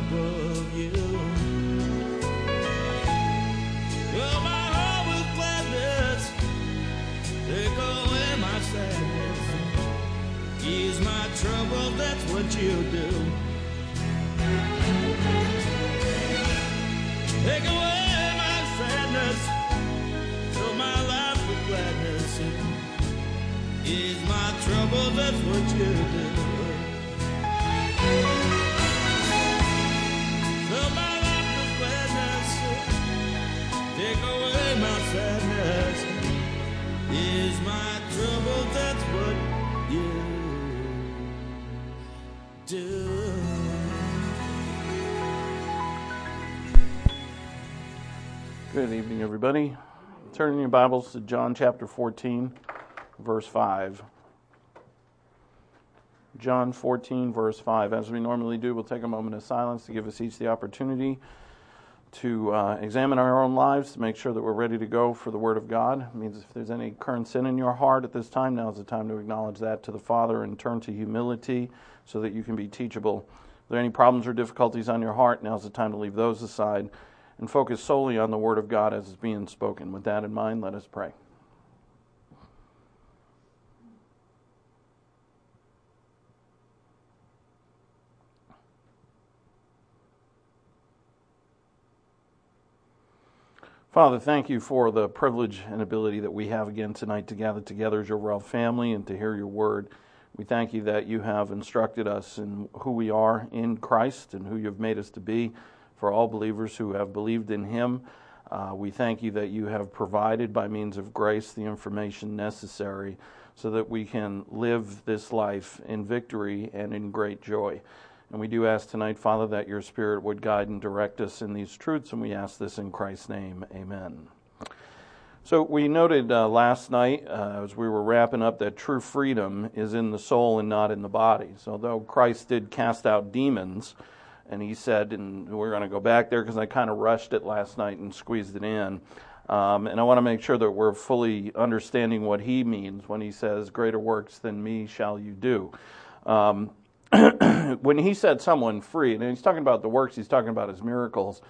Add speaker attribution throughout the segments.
Speaker 1: of you. Fill my heart with gladness, take away my sadness, ease my trouble, that's what you do. Take away my sadness, fill my life with gladness, ease my trouble, that's what you do. Fill my life with gladness, take away my sadness, ease my trouble, that's what you do.
Speaker 2: Good evening, everybody. Turn in your Bibles to John chapter 14, verse 5. John 14, verse 5. As we normally do, we'll take a moment of silence to give us each the opportunity to examine our own lives, to make sure that we're ready to go for the Word of God. It means if there's any current sin in your heart at this time, now's the time to acknowledge that to the Father and turn to humility so that you can be teachable. If there are any problems or difficulties on your heart, now's the time to leave those aside and focus solely on the Word of God as it's being spoken. With that in mind, let us pray. Father, thank you for the privilege and ability that we have again tonight to gather together as your royal family and to hear your word. We thank you that you have instructed us in who we are in Christ and who you've made us to be for all believers who have believed in him. We thank you that you have provided by means of grace the information necessary so that we can live this life in victory and in great joy. And we do ask tonight, Father, that your Spirit would guide and direct us in these truths, and we ask this in Christ's name. Amen. So we noted last night, as we were wrapping up, that true freedom is in the soul and not in the body. So though Christ did cast out demons, and he said, and we're going to go back there because I kind of rushed it last night and squeezed it in, and I want to make sure that we're fully understanding what he means when he says, greater works than me shall you do. When he said someone free, and he's talking about the works, he's talking about his miracles,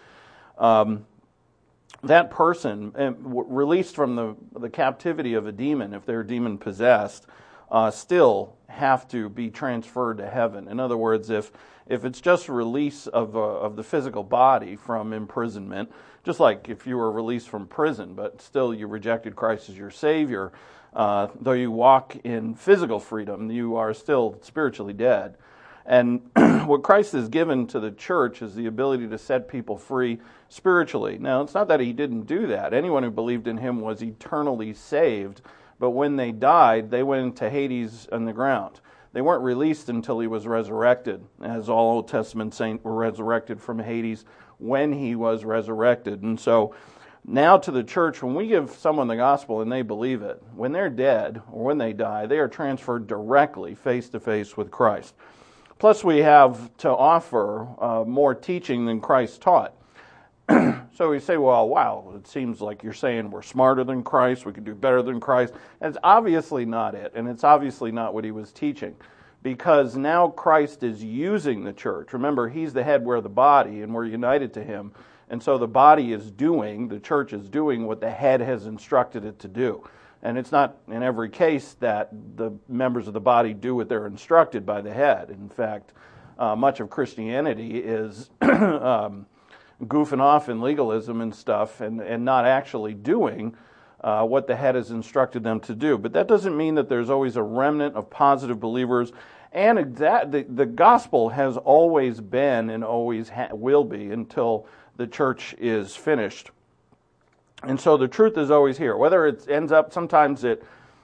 Speaker 2: that person released from the captivity of a demon, if they're demon possessed, still have to be transferred to heaven. In other words, if it's just release of the physical body from imprisonment, just like if you were released from prison, but still you rejected Christ as your Savior, though you walk in physical freedom, you are still spiritually dead. And what Christ has given to the church is the ability to set people free spiritually. Now, it's not that he didn't do that. Anyone who believed in him was eternally saved, but when they died, they went into Hades and the ground. They weren't released until he was resurrected, as all Old Testament saints were resurrected from Hades when he was resurrected. And so now to the church, when we give someone the gospel and they believe it, when they're dead or when they die, they are transferred directly face to face with Christ. Plus, we have to offer more teaching than Christ taught. So we say, well, wow, it seems like you're saying we're smarter than Christ, we can do better than Christ. And it's obviously not it, and it's obviously not what he was teaching. Because now Christ is using the church. Remember, he's the head, we're the body, and we're united to him. And so the body is doing, the church is doing what the head has instructed it to do. And it's not in every case that the members of the body do what they're instructed by the head. In fact, much of Christianity is goofing off in legalism and stuff and not actually doing what the head has instructed them to do. But that doesn't mean that there's always a remnant of positive believers. And the gospel has always been and always will be until the church is finished. And so the truth is always here. Whether it ends up, sometimes the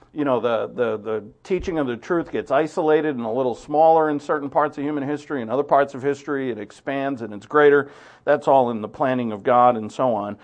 Speaker 2: teaching of the truth gets isolated and a little smaller in certain parts of human history, and other parts of history it expands and it's greater. That's all in the planning of God and so on.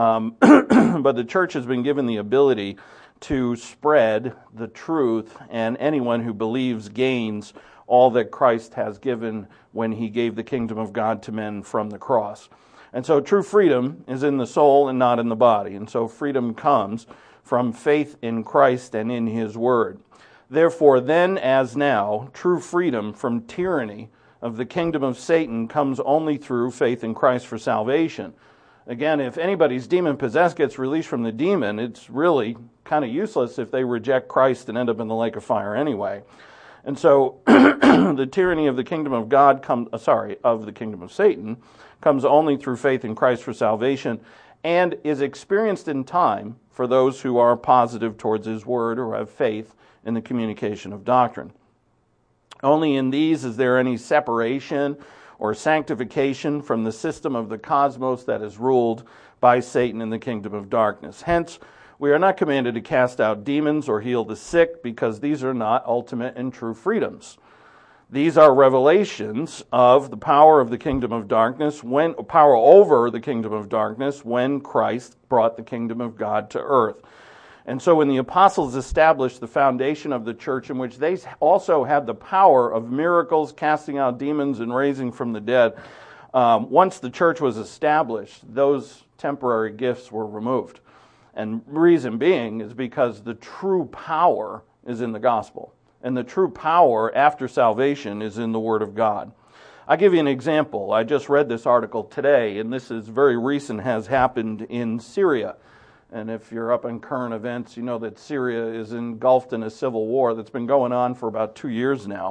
Speaker 2: But the church has been given the ability to spread the truth, and anyone who believes gains all that Christ has given when he gave the kingdom of God to men from the cross. And so true freedom is in the soul and not in the body. And so freedom comes from faith in Christ and in his word. Therefore, then as now, true freedom from tyranny of the kingdom of Satan comes only through faith in Christ for salvation. Again, if anybody's demon-possessed gets released from the demon, it's really kind of useless if they reject Christ and end up in the lake of fire anyway. And so the tyranny of the kingdom of God of the kingdom of Satan comes only through faith in Christ for salvation and is experienced in time for those who are positive towards his word or have faith in the communication of doctrine. Only in these is there any separation or sanctification from the system of the cosmos that is ruled by Satan in the kingdom of darkness. Hence, we are not commanded to cast out demons or heal the sick, because these are not ultimate and true freedoms. These are revelations of the power of the kingdom of darkness, power over the kingdom of darkness, when Christ brought the kingdom of God to earth. And so when the apostles established the foundation of the church, in which they also had the power of miracles, casting out demons and raising from the dead, once the church was established, those temporary gifts were removed. And reason being is because the true power is in the gospel. And the true power after salvation is in the Word of God. I'll give you an example. I just read this article today, and this is very recent, has happened in Syria. And if you're up on current events, you know that Syria is engulfed in a civil war that's been going on for about 2 years now.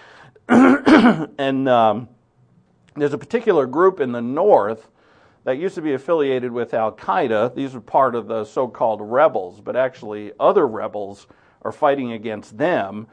Speaker 2: And there's a particular group in the north that used to be affiliated with Al-Qaeda. These are part of the so-called rebels, but actually other rebels are fighting against them,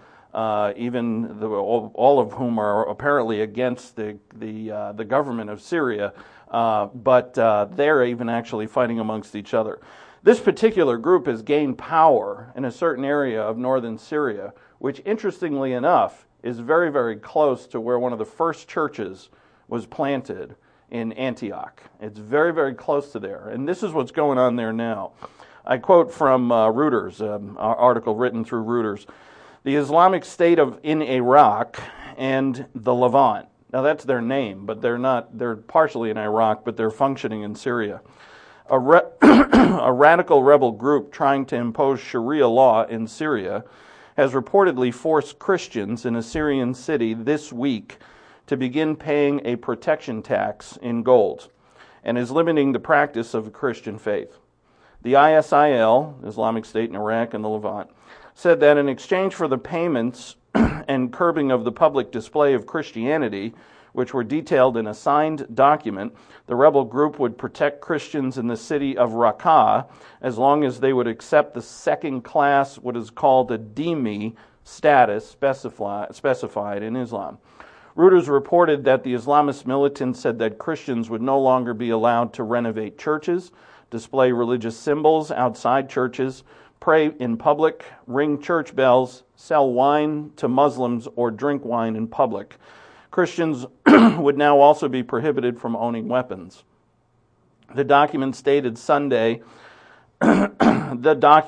Speaker 2: all of whom are apparently against the government of Syria, but they're even actually fighting amongst each other. This particular group has gained power in a certain area of northern Syria, which, interestingly enough, is very, very close to where one of the first churches was planted in Antioch. It's very, very close to there. And this is what's going on there now. I quote from Reuters, an article written through Reuters. The Islamic State in Iraq and the Levant. Now that's their name, but they're partially in Iraq, but they're functioning in Syria. A radical rebel group trying to impose Sharia law in Syria has reportedly forced Christians in a Syrian city this week to begin paying a protection tax in gold, and is limiting the practice of the Christian faith. The ISIL, Islamic State in Iraq and the Levant, said that in exchange for the payments and curbing of the public display of Christianity, which were detailed in a signed document, the rebel group would protect Christians in the city of Raqqa as long as they would accept the second-class, what is called a dhimmi status specified in Islam. Reuters reported that the Islamist militants said that Christians would no longer be allowed to renovate churches, display religious symbols outside churches, pray in public, ring church bells, sell wine to Muslims, or drink wine in public. Christians would now also be prohibited from owning weapons. The document dated Sunday and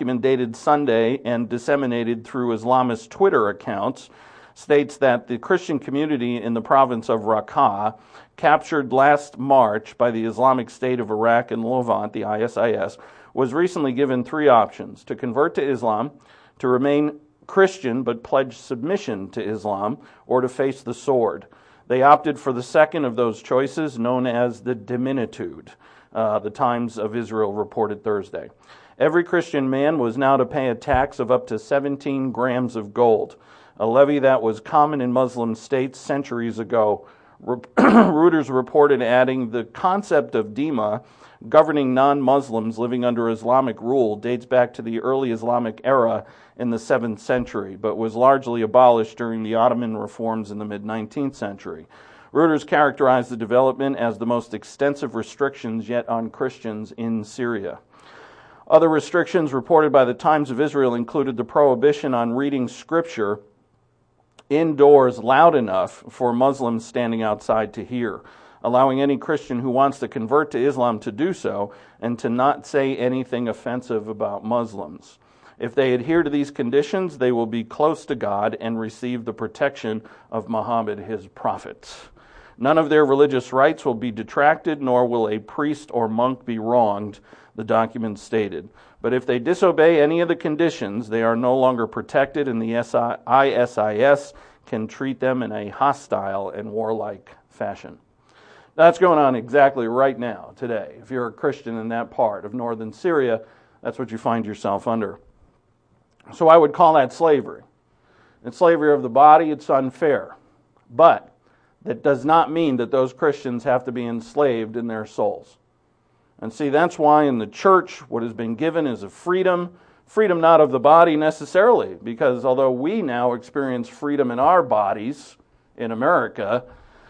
Speaker 2: disseminated through Islamist Twitter accounts states that the Christian community in the province of Raqqa, captured last March by the Islamic State of Iraq and Levant, the ISIS, was recently given 3 options: to convert to Islam, to remain Christian but pledge submission to Islam, or to face the sword. They opted for the second of those choices, known as the diminitude, the Times of Israel reported Thursday. Every Christian man was now to pay a tax of up to 17 grams of gold, a levy that was common in Muslim states centuries ago. Reuters reported, adding, the concept of dhimma, governing non-Muslims living under Islamic rule, dates back to the early Islamic era in the 7th century, but was largely abolished during the Ottoman reforms in the mid-19th century. Reuters characterized the development as the most extensive restrictions yet on Christians in Syria. Other restrictions reported by the Times of Israel included the prohibition on reading scripture indoors loud enough for Muslims standing outside to hear, allowing any Christian who wants to convert to Islam to do so, and to not say anything offensive about Muslims. If they adhere to these conditions, they will be close to God and receive the protection of Muhammad, his prophet. None of their religious rights will be detracted, nor will a priest or monk be wronged. the document stated. But if they disobey any of the conditions, they are no longer protected, and the ISIS can treat them in a hostile and warlike fashion. That's going on exactly right now, today. If you're a Christian in that part of northern Syria, that's what you find yourself under. So I would call that slavery. It's slavery of the body, it's unfair. But that does not mean that those Christians have to be enslaved in their souls. And see, that's why in the church what has been given is a freedom not of the body necessarily, because although we now experience freedom in our bodies in America,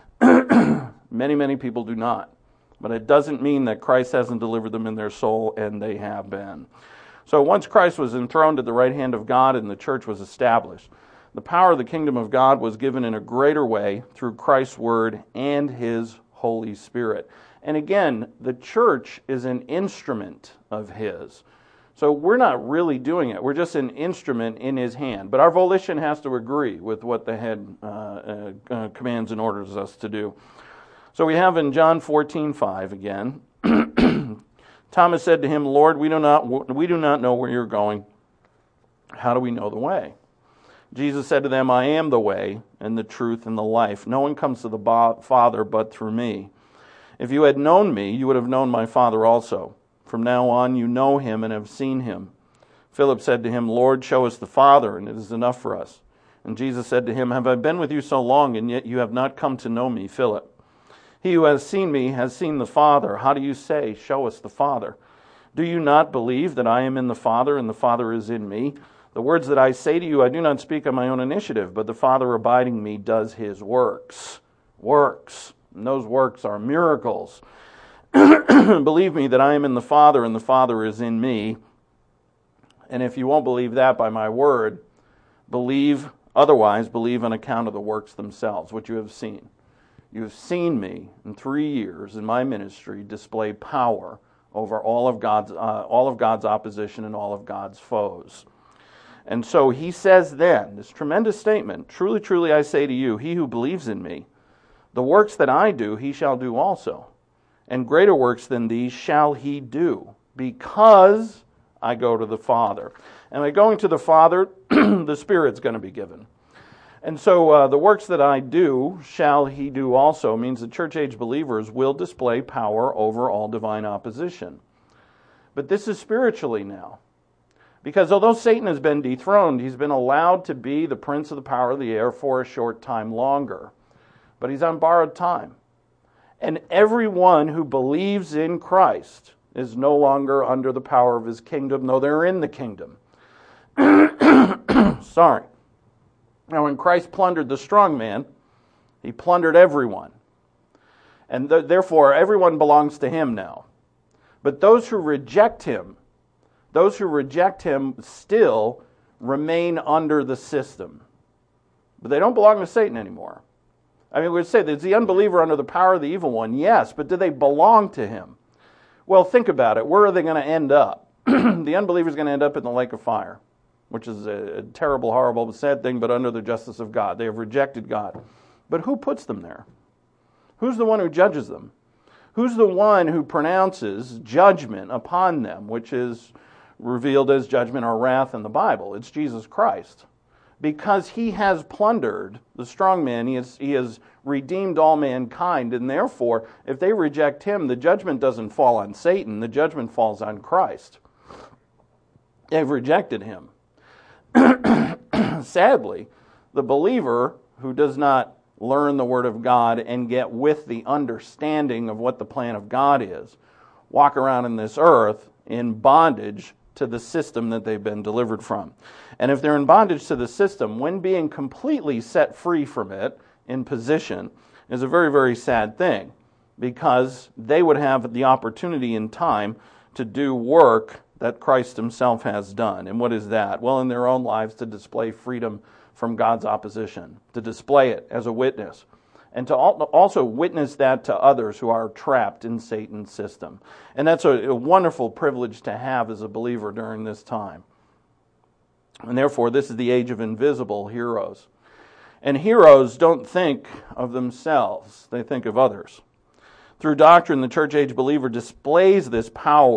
Speaker 2: many people do not. But it doesn't mean that Christ hasn't delivered them in their soul, and they have been. So once Christ was enthroned at the right hand of God and the church was established, the power of the kingdom of God was given in a greater way through Christ's word and His Holy Spirit. And again, the church is an instrument of His. So we're not really doing it. We're just an instrument in His hand. But our volition has to agree with what the head commands and orders us to do. So we have in John 14:5 again, Thomas said to Him, Lord, we do not know where you're going. How do we know the way? Jesus said to them, I am the way and the truth and the life. No one comes to the Father but through me. If you had known me, you would have known my Father also. From now on you know Him and have seen Him. Philip said to Him, Lord, show us the Father, and it is enough for us. And Jesus said to him, have I been with you so long, and yet you have not come to know me, Philip? He who has seen me has seen the Father. How do you say, show us the Father? Do you not believe that I am in the Father, and the Father is in me? The words that I say to you, I do not speak on my own initiative, but the Father abiding me does His works. Works. And those works are miracles. Believe me that I am in the Father, and the Father is in me. And if you won't believe that by my word, believe on account of the works themselves, what you have seen. You have seen me in 3 years in my ministry display power over all of God's opposition and all of God's foes. And so he says then, this tremendous statement, truly, truly I say to you, he who believes in me, the works that I do, he shall do also. And greater works than these shall he do, because I go to the Father. And by going to the Father, the Spirit's going to be given. And so the works that I do shall he do also means that church-age believers will display power over all divine opposition. But this is spiritually now. Because although Satan has been dethroned, he's been allowed to be the prince of the power of the air for a short time longer. But he's on borrowed time. And everyone who believes in Christ is no longer under the power of his kingdom, though they're in the kingdom. Sorry. Now, when Christ plundered the strong man, he plundered everyone. And therefore, everyone belongs to him now. But those who reject him still remain under the system. But they don't belong to Satan anymore. I mean, we'd say, is the unbeliever under the power of the evil one? Yes, but do they belong to him? Well, think about it. Where are they going to end up? The unbeliever is going to end up in the lake of fire, which is a terrible, horrible, sad thing, but under the justice of God. They have rejected God. But who puts them there? Who's the one who judges them? Who's the one who pronounces judgment upon them, which is revealed as judgment or wrath in the Bible? It's Jesus Christ. Because he has plundered the strong man, he has redeemed all mankind, and therefore, if they reject him, the judgment doesn't fall on Satan, the judgment falls on Christ. They've rejected him. Sadly, the believer who does not learn the Word of God and get with the understanding of what the plan of God is, walk around in this earth in bondage to the system that they've been delivered from. And if they're in bondage to the system, when being completely set free from it in position is a very, very sad thing, because they would have the opportunity in time to do work that Christ himself has done. And what is that? Well, in their own lives, to display freedom from God's opposition, to display it as a witness, and to also witness that to others who are trapped in Satan's system. And that's a wonderful privilege to have as a believer during this time. And therefore, this is the age of invisible heroes. And heroes don't think of themselves, they think of others. Through doctrine, the church-age believer displays this power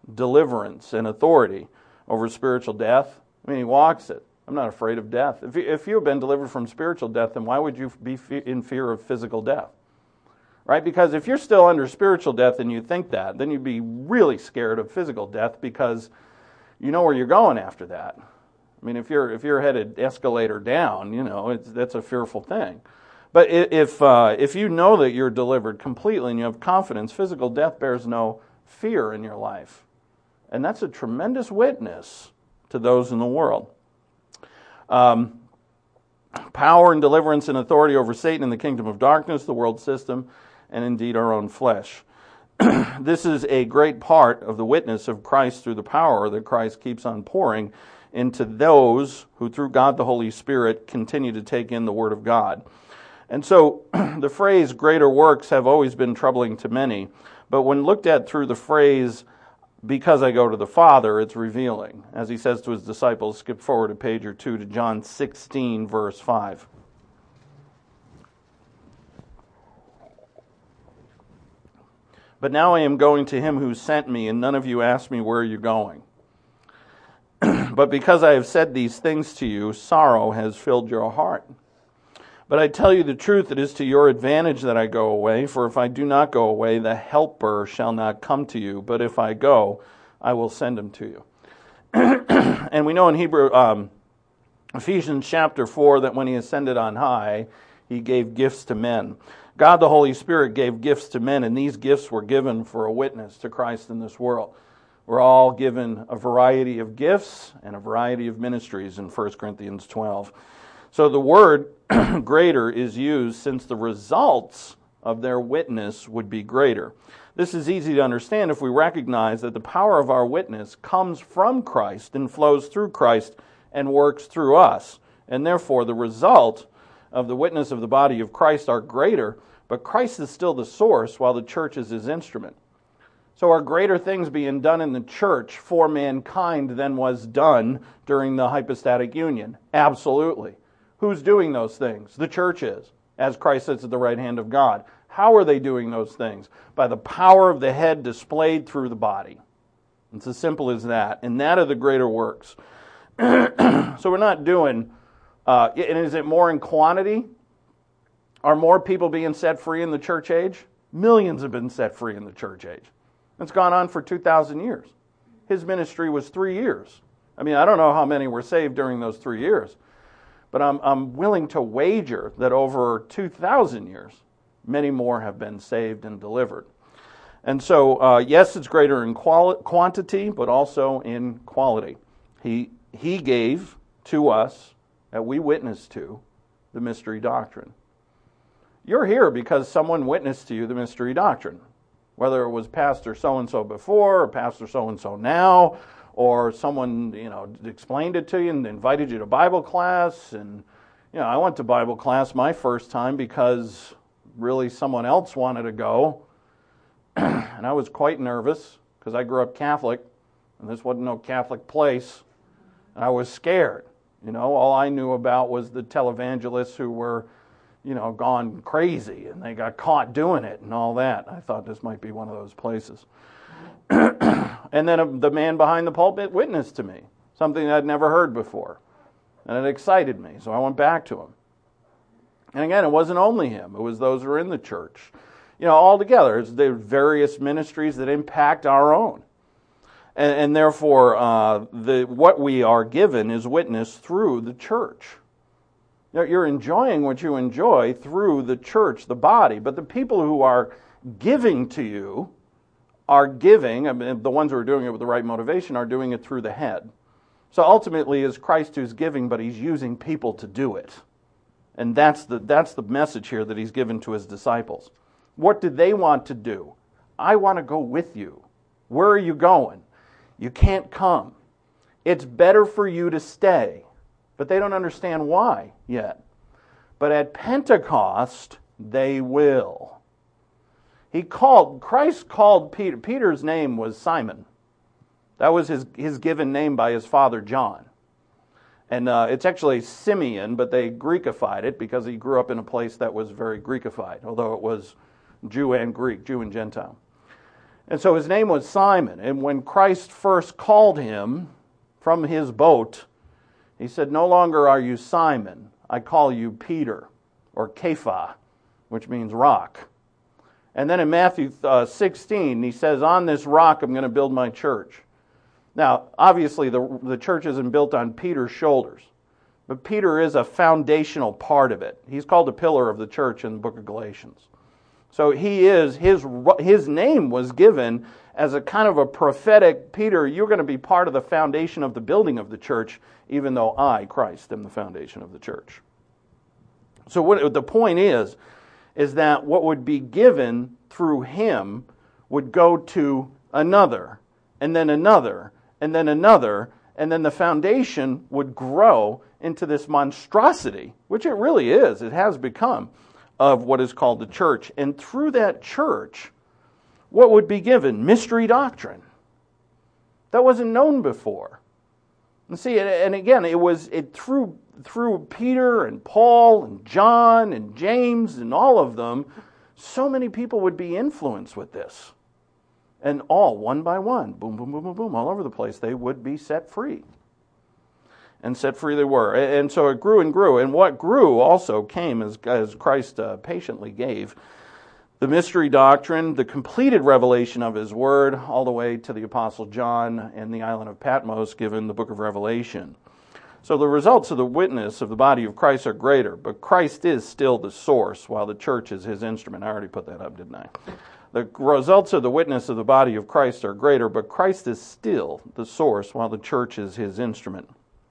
Speaker 2: deliverance and authority over spiritual death. I mean, he walks it. I'm not afraid of death. If you have been delivered from spiritual death, then why would you be in fear of physical death? Right? Because if you're still under spiritual death and you think that, then you'd be really scared of physical death because you know where you're going after that. I mean, if you're headed escalator down, that's a fearful thing. But if you know that you're delivered completely and you have confidence, physical death bears no fear in your life. And that's a tremendous witness to those in the world. Power and deliverance and authority over Satan and the kingdom of darkness, the world system, and indeed our own flesh. This is a great part of the witness of Christ through the power that Christ keeps on pouring into those who, through God the Holy Spirit, continue to take in the Word of God. And so the phrase greater works have always been troubling to many, but when looked at through the phrase, because I go to the Father, it's revealing. As he says to his disciples, skip forward a page or two to John 16, verse 5. But now I am going to him who sent me, and none of you ask me, where are you going? But because I have said these things to you, sorrow has filled your heart. But I tell you the truth, it is to your advantage that I go away, for if I do not go away, the Helper shall not come to you. But if I go, I will send him to you. And we know in Ephesians chapter 4 that when he ascended on high, he gave gifts to men. God the Holy Spirit gave gifts to men, and these gifts were given for a witness to Christ in this world. We're all given a variety of gifts and a variety of ministries in 1 Corinthians 12. So the word greater is used since the results of their witness would be greater. This is easy to understand if we recognize that the power of our witness comes from Christ and flows through Christ and works through us. And therefore the result of the witness of the body of Christ are greater, but Christ is still the source while the church is his instrument. So are greater things being done in the church for mankind than was done during the hypostatic union? Absolutely. Who's doing those things? The church is, as Christ sits at the right hand of God. How are they doing those things? By the power of the head displayed through the body. It's as simple as that. And that are the greater works. So we're not doing, and is it more in quantity? Are more people being set free in the church age? Millions have been set free in the church age. It's gone on for 2,000 years. His ministry was 3 years. I mean, I don't know how many were saved during those 3 years, but I'm willing to wager that over 2,000 years, many more have been saved and delivered. And so, yes, it's greater in quantity, but also in quality. He gave to us, that we witness to, the mystery doctrine. You're here because someone witnessed to you the mystery doctrine. Whether it was Pastor so-and-so before, or Pastor so-and-so now, or someone, explained it to you and invited you to Bible class. And, I went to Bible class my first time because really someone else wanted to go. And I was quite nervous because I grew up Catholic, and this wasn't no Catholic place. And I was scared. All I knew about was the televangelists who were gone crazy, and they got caught doing it and all that. I thought this might be one of those places. And then the man behind the pulpit witnessed to me, something I'd never heard before. And it excited me, so I went back to him. And again, it wasn't only him. It was those who were in the church. All together, there's various ministries that impact our own. And therefore, what we are given is witnessed through the church. You're enjoying what you enjoy through the church, the body. But the people who are giving to you are giving, the ones who are doing it with the right motivation are doing it through the head. So ultimately it's Christ who's giving, but he's using people to do it. And that's the message here that he's given to his disciples. What do they want to do? I want to go with you. Where are you going? You can't come. It's better for you to stay. But they don't understand why yet. But at Pentecost, they will. Christ called Peter. Peter's name was Simon. That was his given name by his father John. And it's actually Simeon, but they Greekified it because he grew up in a place that was very Greekified, although it was Jew and Greek, Jew and Gentile. And so his name was Simon. And when Christ first called him from his boat, he said, "No longer are you Simon. I call you Peter," or Kepha, which means rock. And then in Matthew 16, he says, "On this rock I'm going to build my church." Now, obviously, the church isn't built on Peter's shoulders, but Peter is a foundational part of it. He's called a pillar of the church in the book of Galatians. So he is, his name was given as a kind of a prophetic, Peter, you're going to be part of the foundation of the building of the church, even though I, Christ, am the foundation of the church. So what the point is that what would be given through him would go to another, and then another, and then another, and then the foundation would grow into this monstrosity, which it really is, it has become, of what is called the church. And through that church, what would be given? Mystery doctrine. That wasn't known before. And see, and again, it through Peter and Paul and John and James and all of them, so many people would be influenced with this. And all, one by one, boom, boom, boom, boom, boom, all over the place, they would be set free. And set free they were. And so it grew and grew. And what grew also came as Christ patiently gave the mystery doctrine, the completed revelation of his word, all the way to the Apostle John and the island of Patmos, given the book of Revelation. So the results of the witness of the body of Christ are greater, but Christ is still the source, while the church is his instrument. I already put that up, didn't I? The results of the witness of the body of Christ are greater, but Christ is still the source, while the church is his instrument.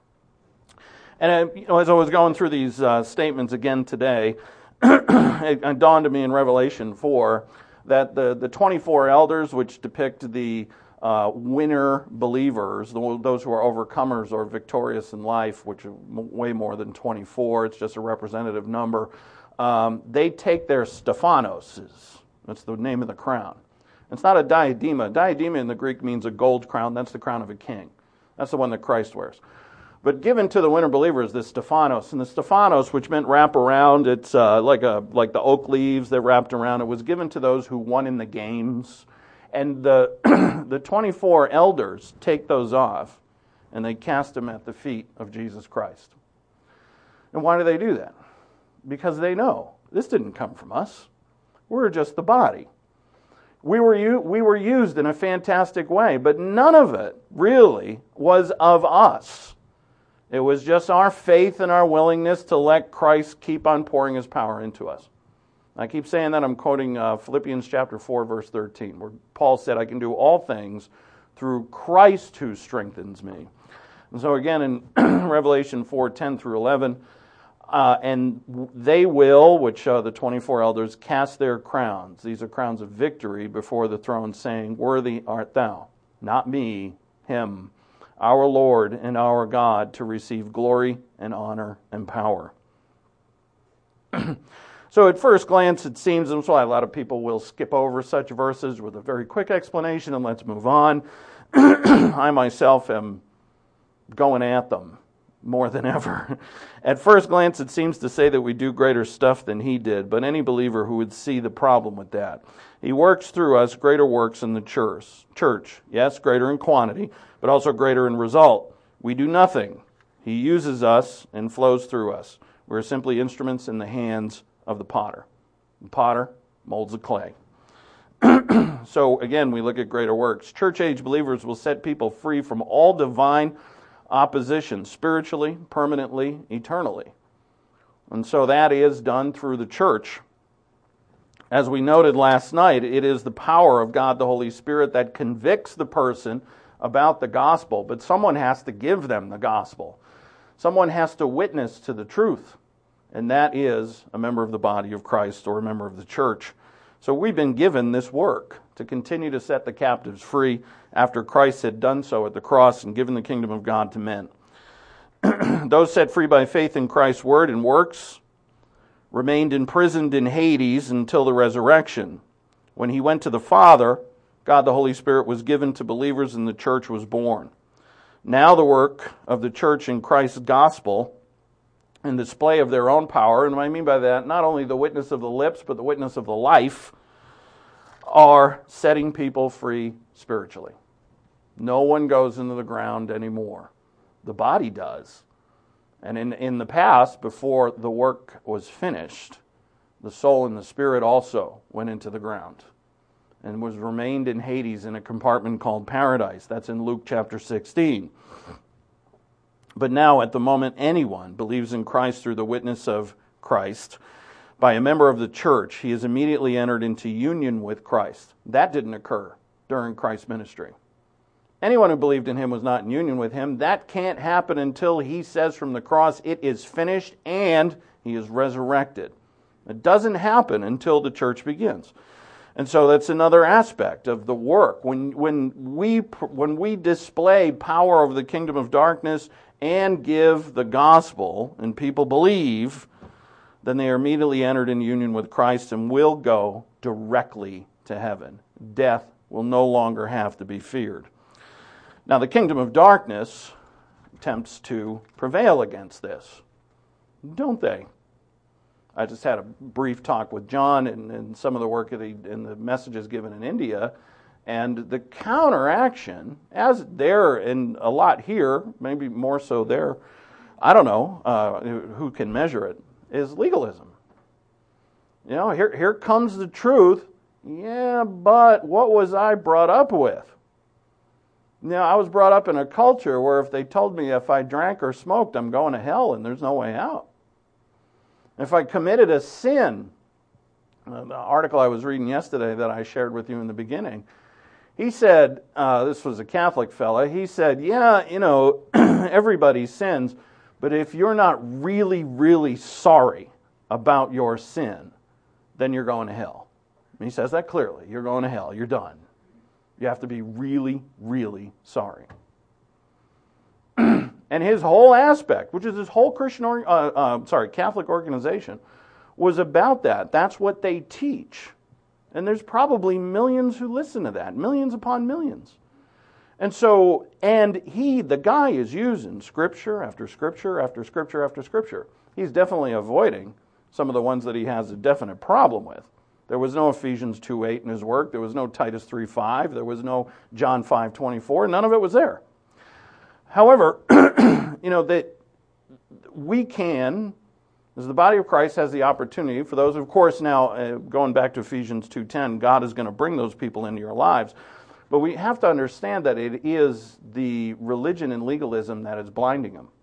Speaker 2: And as I was going through these statements again today, it dawned on me in Revelation 4 that the 24 elders, which depict the winner believers, those who are overcomers or victorious in life, which are way more than 24, it's just a representative number, they take their Stephanoses. That's the name of the crown. It's not a diadema. Diadema in the Greek means a gold crown. That's the crown of a king. That's the one that Christ wears. But given to the winter believers, this Stephanos, and the Stephanos, which meant wrap around, it's like the oak leaves that wrapped around. It was given to those who won in the games, and the 24 elders take those off, and they cast them at the feet of Jesus Christ. And why do they do that? Because they know this didn't come from us. We're just the body. We were used in a fantastic way, but none of it really was of us. It was just our faith and our willingness to let Christ keep on pouring his power into us. I keep saying that. I'm quoting Philippians chapter 4, verse 13, where Paul said, "I can do all things through Christ who strengthens me." And so again in Revelation 4, 10 through 11, and they will, which the 24 elders, cast their crowns. These are crowns of victory before the throne, saying, "Worthy art thou, not me, him, our Lord and our God, to receive glory and honor and power." So at first glance it seems, and that's why a lot of people will skip over such verses with a very quick explanation and let's move on. I myself am going at them more than ever. At first glance it seems to say that we do greater stuff than he did, but any believer who would see the problem with that. He works through us greater works in the church. Yes, greater in quantity, but also greater in result. We do nothing. He uses us and flows through us. We're simply instruments in the hands of the potter. The potter molds the clay. So again, we look at greater works. Church-age believers will set people free from all divine opposition, spiritually, permanently, eternally. And so that is done through the church. As we noted last night, it is the power of God the Holy Spirit that convicts the person about the gospel, but someone has to give them the gospel. Someone has to witness to the truth, and that is a member of the body of Christ or a member of the church. So we've been given this work to continue to set the captives free after Christ had done so at the cross and given the kingdom of God to men. Those set free by faith in Christ's word and works remained imprisoned in Hades until the resurrection. When he went to the Father, God the Holy Spirit was given to believers and the church was born. Now the work of the church in Christ's gospel and display of their own power, and what I mean by that, not only the witness of the lips, but the witness of the life, are setting people free spiritually. No one goes into the ground anymore. The body does. And in the past, before the work was finished, the soul and the spirit also went into the ground and was remained in Hades in a compartment called paradise. That's in Luke chapter 16. But now, at the moment anyone believes in Christ through the witness of Christ, by a member of the church, he is immediately entered into union with Christ. That didn't occur during Christ's ministry. Anyone who believed in him was not in union with him. That can't happen until he says from the cross, it is finished, and he is resurrected. It doesn't happen until the church begins. And so that's another aspect of the work. When we display power over the kingdom of darkness and give the gospel, and people believe, then they are immediately entered in union with Christ and will go directly to heaven. Death will no longer have to be feared. Now, the kingdom of darkness attempts to prevail against this, don't they? I just had a brief talk with John and some of the work and the messages given in India, and the counteraction, as there and a lot here, maybe more so there, I don't know who can measure it, is legalism. You know, here comes the truth. Yeah, but what was I brought up with? You know, I was brought up in a culture where if they told me if I drank or smoked, I'm going to hell and there's no way out. If I committed a sin, the article I was reading yesterday that I shared with you in the beginning, he said, this was a Catholic fella, he said, yeah, you know, everybody sins, but if you're not really, really sorry about your sin, then you're going to hell. And he says that clearly. You're going to hell. You're done. You have to be really, really sorry. And his whole aspect, which is his whole Catholic organization, was about that. That's what they teach. And there's probably millions who listen to that, millions upon millions. And so, the guy is using scripture after scripture after scripture after scripture. He's definitely avoiding some of the ones that he has a definite problem with. There was no Ephesians 2:8 in his work. There was no Titus 3:5. There was no John 5:24. None of it was there. However, you know, that we can, as the body of Christ has the opportunity, for those, of course, now going back to Ephesians 2:10, God is going to bring those people into your lives. But we have to understand that it is the religion and legalism that is blinding them.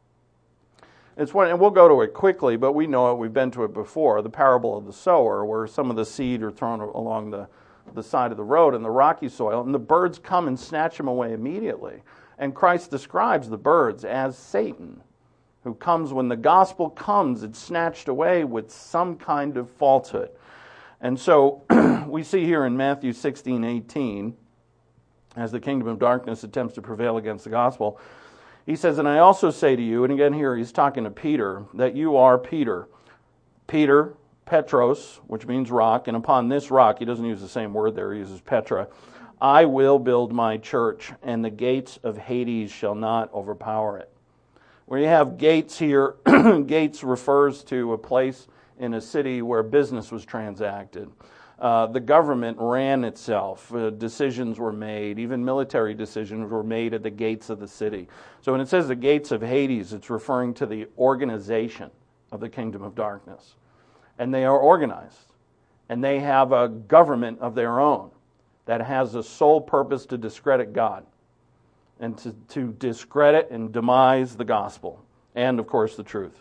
Speaker 2: And we'll go to it quickly, but we know it, we've been to it before, the parable of the sower, where some of the seed are thrown along the side of the road in the rocky soil, and the birds come and snatch them away immediately. And Christ describes the birds as Satan, who comes when the gospel comes, it's snatched away with some kind of falsehood. And so we see here in Matthew 16:18, as the kingdom of darkness attempts to prevail against the gospel, he says, and I also say to you, and again here he's talking to Peter, that you are Peter. Peter, Petros, which means rock, and upon this rock, he doesn't use the same word there, he uses Petra, I will build my church, and the gates of Hades shall not overpower it. Where you have gates here, gates refers to a place in a city where business was transacted. The government ran itself. Decisions were made. Even military decisions were made at the gates of the city. So when it says the gates of Hades, it's referring to the organization of the kingdom of darkness. And they are organized. And they have a government of their own that has the sole purpose to discredit God and to discredit and demise the gospel and, of course, the truth.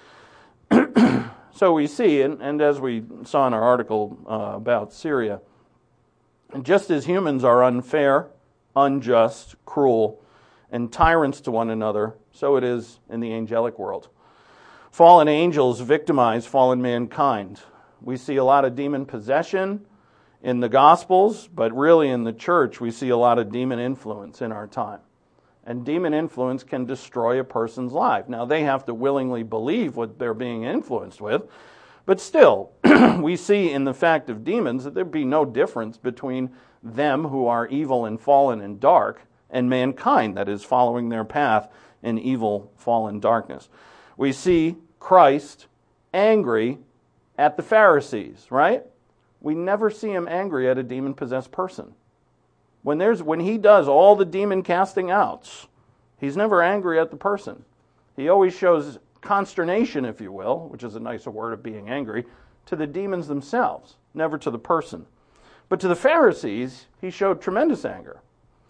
Speaker 2: So we see, and as we saw in our article about Syria, just as humans are unfair, unjust, cruel, and tyrants to one another, so it is in the angelic world. Fallen angels victimize fallen mankind. We see a lot of demon possession in the Gospels, but really in the church we see a lot of demon influence in our time. And demon influence can destroy a person's life. Now, they have to willingly believe what they're being influenced with, but still, we see in the fact of demons that there'd be no difference between them who are evil and fallen and dark and mankind that is following their path in evil, fallen darkness. We see Christ angry at the Pharisees, right? we never see him angry at a demon-possessed person. When he does all the demon casting outs, he's never angry at the person. He always shows consternation, if you will, which is a nicer word of being angry, to the demons themselves, never to the person. But to the Pharisees, he showed tremendous anger.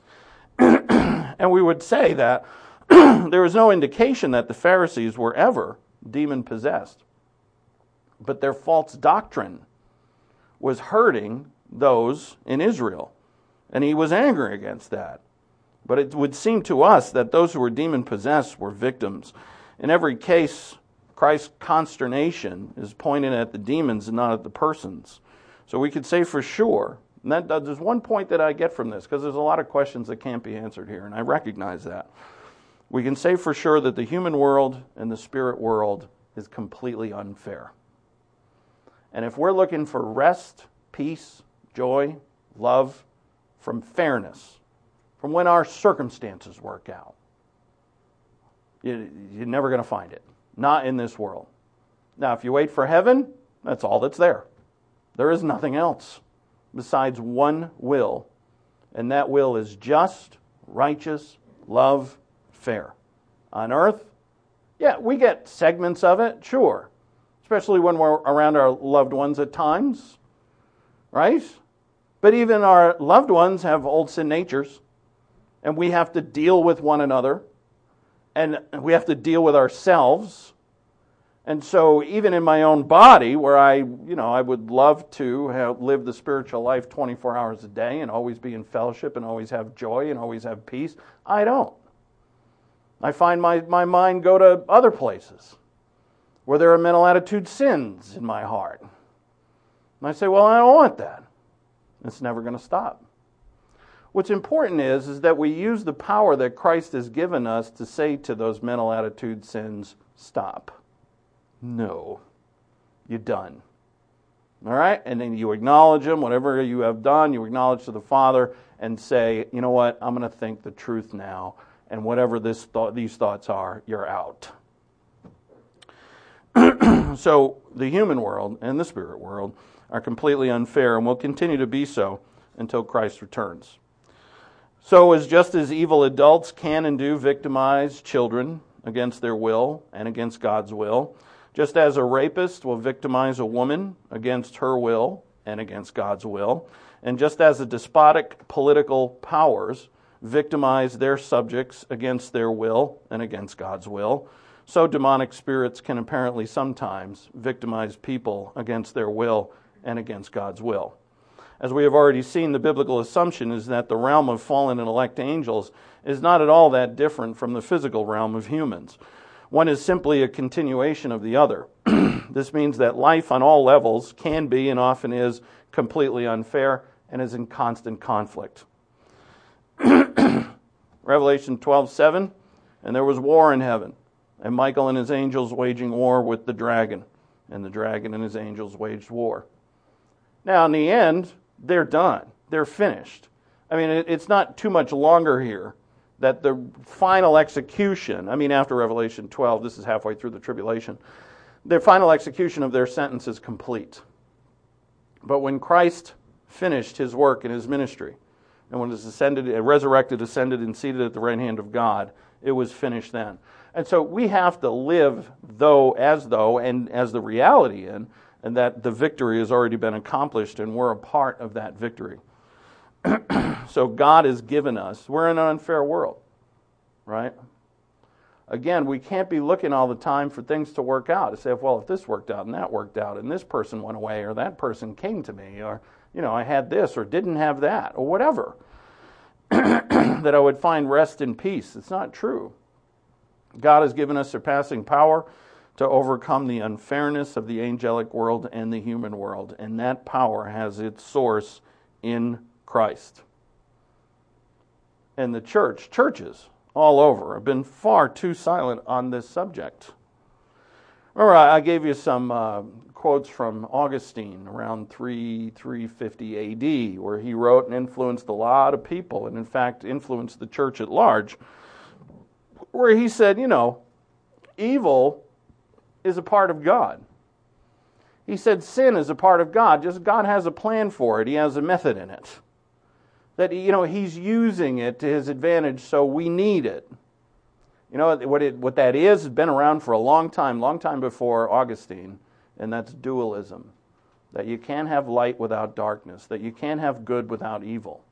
Speaker 2: And we would say that there is no indication that the Pharisees were ever demon-possessed. But their false doctrine was hurting those in Israel. And he was angry against that. But it would seem to us that those who were demon-possessed were victims. In every case, Christ's consternation is pointed at the demons and not at the persons. So we could say for sure, and there's one point that I get from this, because there's a lot of questions that can't be answered here, and I recognize that. We can say for sure that the human world and the spirit world is completely unfair. And if we're looking for rest, peace, joy, love, from fairness, from when our circumstances work out, you're never going to find it. Not in this world. Now, if you wait for heaven, that's all that's there. There is nothing else besides one will, and that will is just, righteous, love, fair. On earth, yeah, we get segments of it, sure. Especially when we're around our loved ones at times, right? But even our loved ones have old sin natures, and we have to deal with one another, and we have to deal with ourselves. And so even in my own body, where I would love to live the spiritual life 24 hours a day and always be in fellowship and always have joy and always have peace, I don't. I find my mind go to other places where there are mental attitude sins in my heart. And I say, well, I don't want that. It's never going to stop. What's important is that we use the power that Christ has given us to say to those mental attitude sins, stop. No. You're done. All right? And then you acknowledge them, whatever you have done, you acknowledge to the Father and say, you know what, I'm going to think the truth now, and whatever these thoughts are, you're out. So the human world and the spirit world are completely unfair and will continue to be so until Christ returns. So just as evil adults can and do victimize children against their will and against God's will, just as a rapist will victimize a woman against her will and against God's will, and just as the despotic political powers victimize their subjects against their will and against God's will, so demonic spirits can apparently sometimes victimize people against their will and against God's will. As we have already seen, the biblical assumption is that the realm of fallen and elect angels is not at all that different from the physical realm of humans. One is simply a continuation of the other. This means that life on all levels can be and often is completely unfair and is in constant conflict. Revelation 12:7, and there was war in heaven, and Michael and his angels waging war with the dragon, and the dragon and his angels waged war. Now, in the end, they're done. They're finished. I mean, it's not too much longer here that the final execution, after Revelation 12, this is halfway through the tribulation, their final execution of their sentence is complete. But when Christ finished his work and his ministry, and when he was resurrected, ascended, and seated at the right hand of God, it was finished then. And so we have to live as the reality in, and that the victory has already been accomplished, and we're a part of that victory. So God has given us, we're in an unfair world, right? Again, we can't be looking all the time for things to work out. To say, well, if this worked out and that worked out and this person went away or that person came to me or, I had this or didn't have that or whatever, that I would find rest and peace. It's not true. God has given us surpassing power to overcome the unfairness of the angelic world and the human world, and that power has its source in Christ. And the churches all over have been far too silent on this subject. Remember, I gave you some quotes from Augustine around 350 AD, where he wrote and influenced a lot of people, and in fact influenced the church at large, where he said, evil is a part of God. He said sin is a part of God, just God has a plan for it. He has a method in it. That, He's using it to His advantage, so we need it. What that is, has been around for a long time before Augustine, and that's dualism. That you can't have light without darkness, that you can't have good without evil.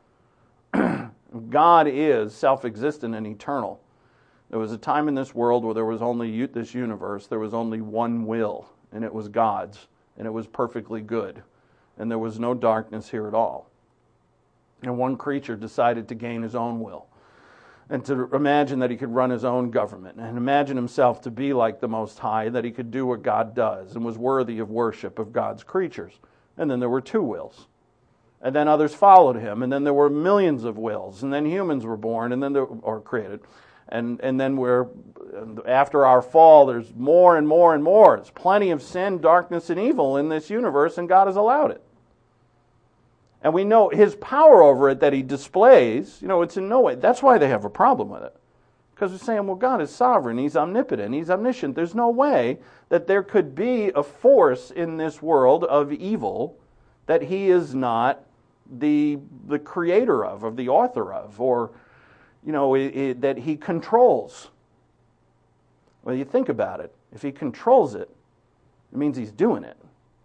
Speaker 2: God is self-existent and eternal. There was a time in this world where there was only this universe, there was only one will, and it was God's, and it was perfectly good, and there was no darkness here at all. And one creature decided to gain his own will, and to imagine that he could run his own government, and imagine himself to be like the Most High, that he could do what God does, and was worthy of worship of God's creatures. And then there were two wills. And then others followed him, and then there were millions of wills, and then humans were born, and then or created. And then after our fall, there's more and more and more. There's plenty of sin, darkness, and evil in this universe, and God has allowed it. And we know His power over it that He displays, it's in no way. That's why they have a problem with it. Because they're saying, well, God is sovereign, He's omnipotent, He's omniscient. There's no way that there could be a force in this world of evil that He is not the creator of the author of, or that He controls. Well, you think about it. If He controls it, it means He's doing it.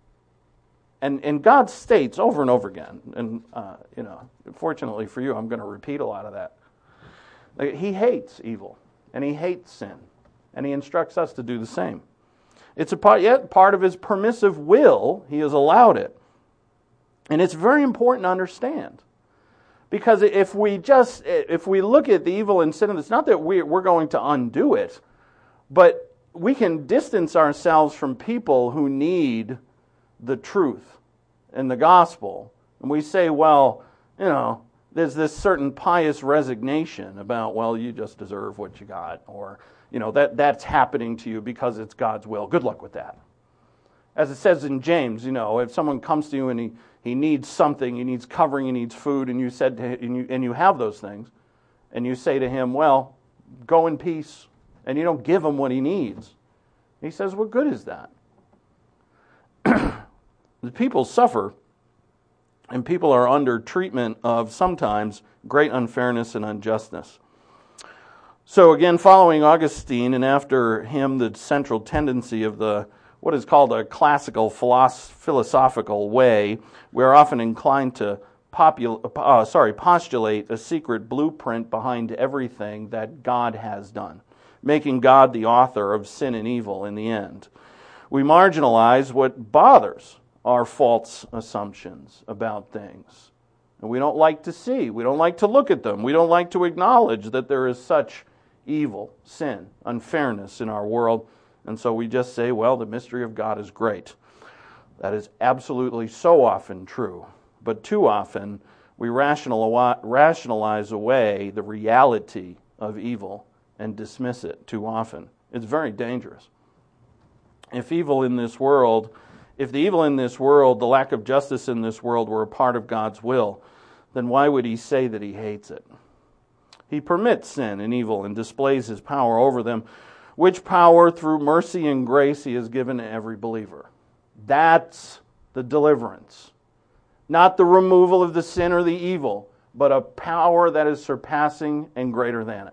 Speaker 2: And God states over and over again, and fortunately for you, I'm going to repeat a lot of that. He hates evil, and He hates sin, and He instructs us to do the same. It's part of His permissive will. He has allowed it. And it's very important to understand. Because if we look at the evil and sin, it's not that we're going to undo it, but we can distance ourselves from people who need the truth and the gospel. And we say, well, there's this certain pious resignation about, well, you just deserve what you got, or, that's happening to you because it's God's will. Good luck with that. As it says in James, if someone comes to you and he needs something, he needs covering, he needs food, and you have those things, and you say to him, well, go in peace, and you don't give him what he needs. He says, what good is that? The people suffer, and people are under treatment of sometimes great unfairness and unjustness. So again, following Augustine, and after him, the central tendency of what is called a classical philosophical way, we are often inclined to postulate a secret blueprint behind everything that God has done, making God the author of sin and evil in the end. We marginalize what bothers our false assumptions about things. And we don't like to see, we don't like to look at them, we don't like to acknowledge that there is such evil, sin, unfairness in our world. And so we just say, well, the mystery of God is great. That is absolutely so often true. But too often, we rationalize away the reality of evil and dismiss it too often. It's very dangerous. If the evil in this world, the lack of justice in this world were a part of God's will, then why would He say that He hates it? He permits sin and evil and displays His power over them, which power through mercy and grace He has given to every believer. That's the deliverance. Not the removal of the sin or the evil, but a power that is surpassing and greater than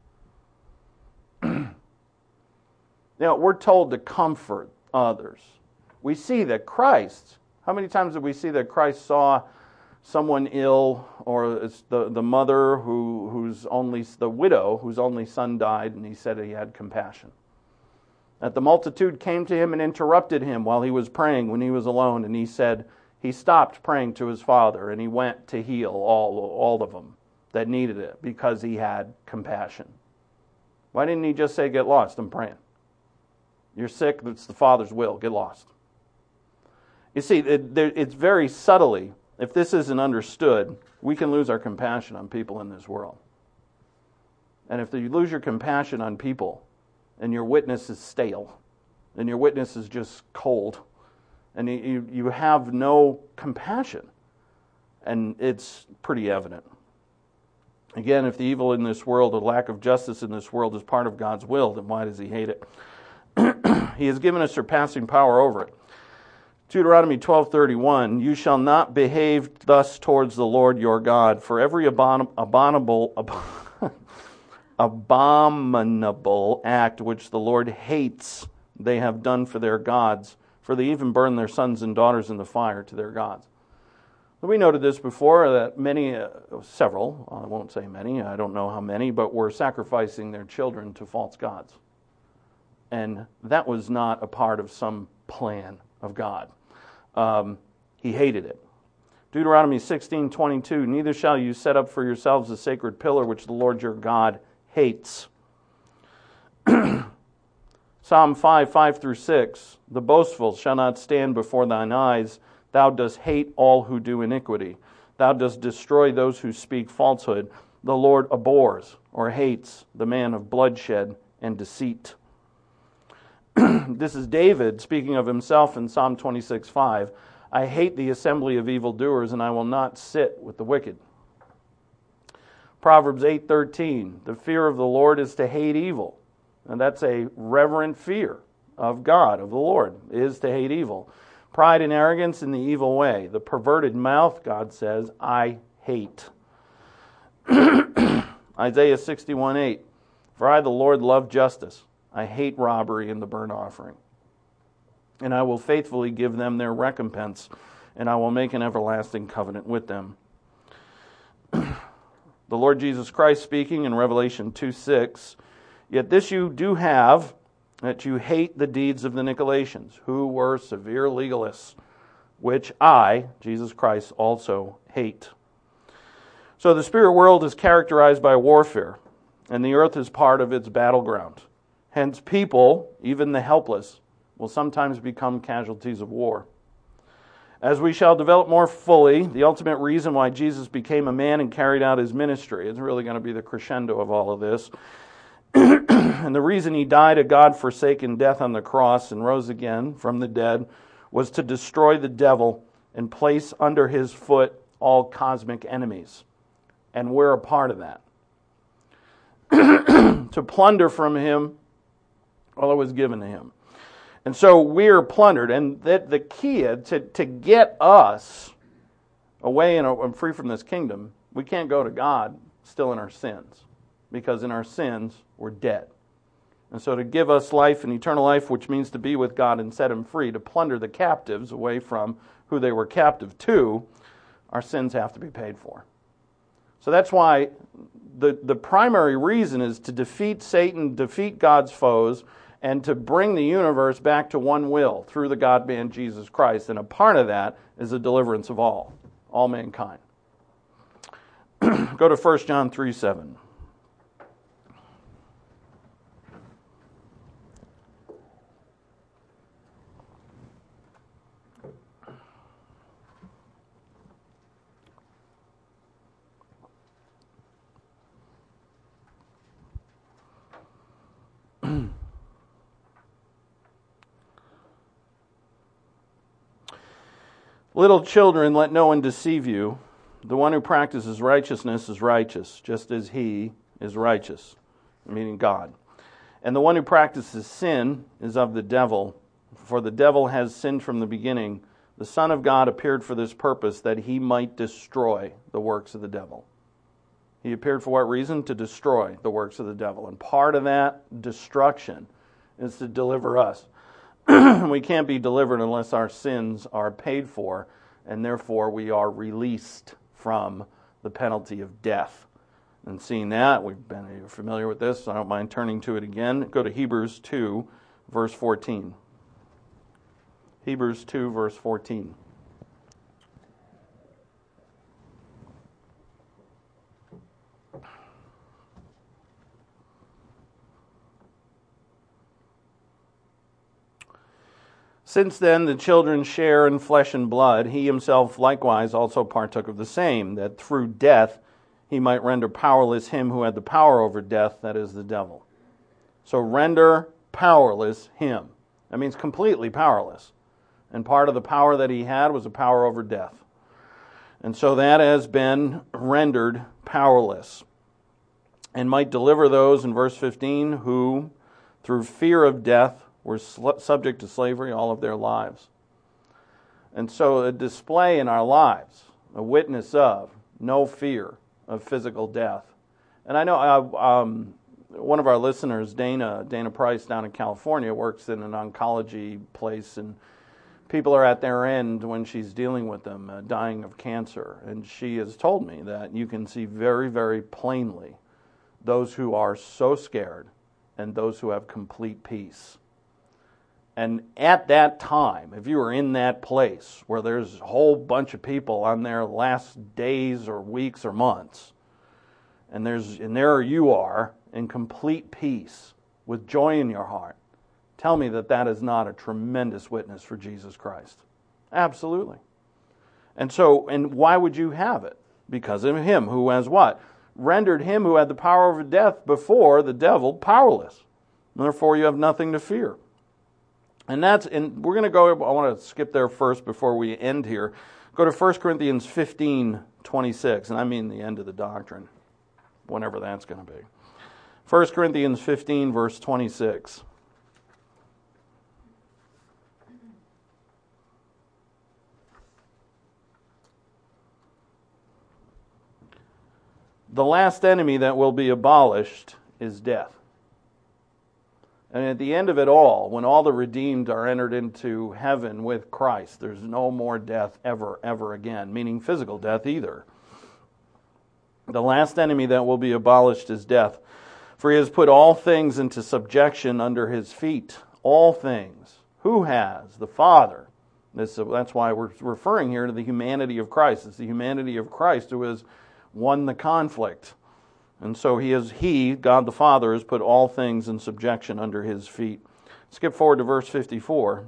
Speaker 2: it. Now, we're told to comfort others. We see that Christ, how many times did we see that Christ saw someone ill, or it's the mother the widow whose only son died, and He said He had compassion? That the multitude came to Him and interrupted Him while He was praying when He was alone, and He said He stopped praying to His Father, and He went to heal all of them that needed it because He had compassion. Why didn't He just say, get lost, I'm praying? You're sick, it's the Father's will, get lost. You see, it's very subtly, if this isn't understood, we can lose our compassion on people in this world. And if you lose your compassion on people, and your witness is stale, and your witness is just cold, and you have no compassion, and it's pretty evident. Again, if the evil in this world, the lack of justice in this world is part of God's will, then why does He hate it? He has given us surpassing power over it. Deuteronomy 12:31, you shall not behave thus towards the Lord your God, for every abominable act which the Lord hates they have done for their gods, for they even burn their sons and daughters in the fire to their gods. We noted this before, that several, I won't say many, I don't know how many, but were sacrificing their children to false gods. And that was not a part of some plan of God. He hated it. Deuteronomy 16:22, neither shall you set up for yourselves a sacred pillar which the Lord your God hates. Psalm 5:5-6, the boastful shall not stand before thine eyes. Thou dost hate all who do iniquity. Thou dost destroy those who speak falsehood. The Lord abhors or hates the man of bloodshed and deceit. This is David speaking of himself in Psalm 26:5. I hate the assembly of evildoers, and I will not sit with the wicked. Proverbs 8:13. The fear of the Lord is to hate evil. And that's a reverent fear of God, of the Lord, is to hate evil. Pride and arrogance in the evil way. The perverted mouth, God says, I hate. Isaiah 61:8. For I, the Lord, love justice. I hate robbery and the burnt offering. And I will faithfully give them their recompense, and I will make an everlasting covenant with them. The Lord Jesus Christ speaking in Revelation 2:6, yet this you do have, that you hate the deeds of the Nicolaitans, who were severe legalists, which I, Jesus Christ, also hate. So the spirit world is characterized by warfare, and the earth is part of its battleground. Hence, people, even the helpless, will sometimes become casualties of war. As we shall develop more fully, the ultimate reason why Jesus became a man and carried out his ministry is really going to be the crescendo of all of this. And the reason he died a God-forsaken death on the cross and rose again from the dead was to destroy the devil and place under his foot all cosmic enemies. And we're a part of that. To plunder from him all that was given to him. And so we're plundered. And that the key to get us away and free from this kingdom, we can't go to God still in our sins. Because in our sins, we're dead. And so to give us life and eternal life, which means to be with God and set him free, to plunder the captives away from who they were captive to, our sins have to be paid for. So that's why the primary reason is to defeat Satan, defeat God's foes, and to bring the universe back to one will through the God-man Jesus Christ. And a part of that is the deliverance of all mankind. Go to 1 John 3:7. Little children, let no one deceive you. The one who practices righteousness is righteous, just as he is righteous, meaning God. And the one who practices sin is of the devil, for the devil has sinned from the beginning. The Son of God appeared for this purpose, that he might destroy the works of the devil. He appeared for what reason? To destroy the works of the devil. And part of that destruction is to deliver us. We can't be delivered unless our sins are paid for, and therefore we are released from the penalty of death. And seeing that, you're familiar with this, so I don't mind turning to it again. Go to Hebrews 2, verse 14. Hebrews 2, verse 14. Since then the children share in flesh and blood, he himself likewise also partook of the same, that through death he might render powerless him who had the power over death, that is the devil. So render powerless him. That means completely powerless. And part of the power that he had was a power over death. And so that has been rendered powerless. And might deliver those, in verse 15, who through fear of death were subject to slavery all of their lives. And so a display in our lives, a witness of, no fear of physical death. And I know one of our listeners, Dana Price down in California, works in an oncology place, and people are at their end when she's dealing with them, dying of cancer. And she has told me that you can see very, very plainly those who are so scared and those who have complete peace. And at that time, if you are in that place where there's a whole bunch of people on their last days or weeks or months, and there you are in complete peace with joy in your heart, tell me that that is not a tremendous witness for Jesus Christ. Absolutely. And why would you have it? Because of Him who has what? Rendered Him who had the power of death before the devil powerless. Therefore you have nothing to fear. And we're going to go, I want to skip there first before we end here. Go to 1 Corinthians 15:26, and I mean the end of the doctrine, whenever that's going to be. 1 Corinthians 15, verse 26. The last enemy that will be abolished is death. And at the end of it all, when all the redeemed are entered into heaven with Christ, there's no more death ever, ever again, meaning physical death either. The last enemy that will be abolished is death. For He has put all things into subjection under His feet. All things. Who has? The Father. That's why we're referring here to the humanity of Christ. It's the humanity of Christ who has won the conflict. And so He, God the Father, has put all things in subjection under His feet. Skip forward to verse 54.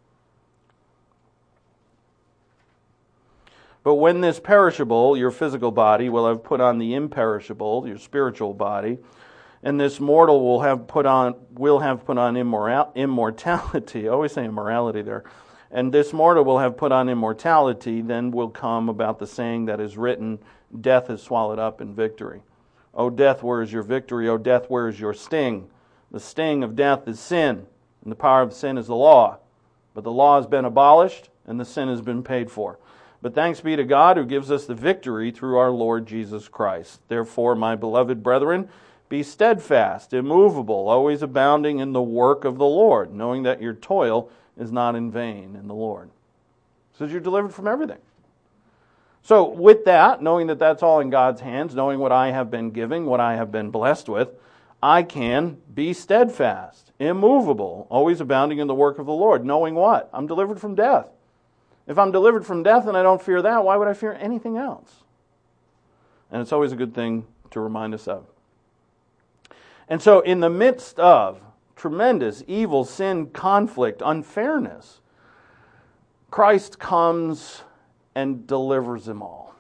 Speaker 2: But when this perishable, your physical body, will have put on the imperishable, your spiritual body, and this mortal will have put on immortality. I always say immorality there. And this mortal will have put on immortality, then will come about the saying that is written, death is swallowed up in victory. O death, where is your victory? O death, where is your sting? The sting of death is sin, and the power of sin is the law. But the law has been abolished, and the sin has been paid for. But thanks be to God who gives us the victory through our Lord Jesus Christ. Therefore, my beloved brethren, be steadfast, immovable, always abounding in the work of the Lord, knowing that your toil is not in vain in the Lord. It says you're delivered from everything. So with that, knowing that that's all in God's hands, knowing what I have been giving, what I have been blessed with, I can be steadfast, immovable, always abounding in the work of the Lord, knowing what? I'm delivered from death. If I'm delivered from death and I don't fear that, why would I fear anything else? And it's always a good thing to remind us of. And so in the midst of tremendous evil, sin, conflict, unfairness, Christ comes and delivers them all.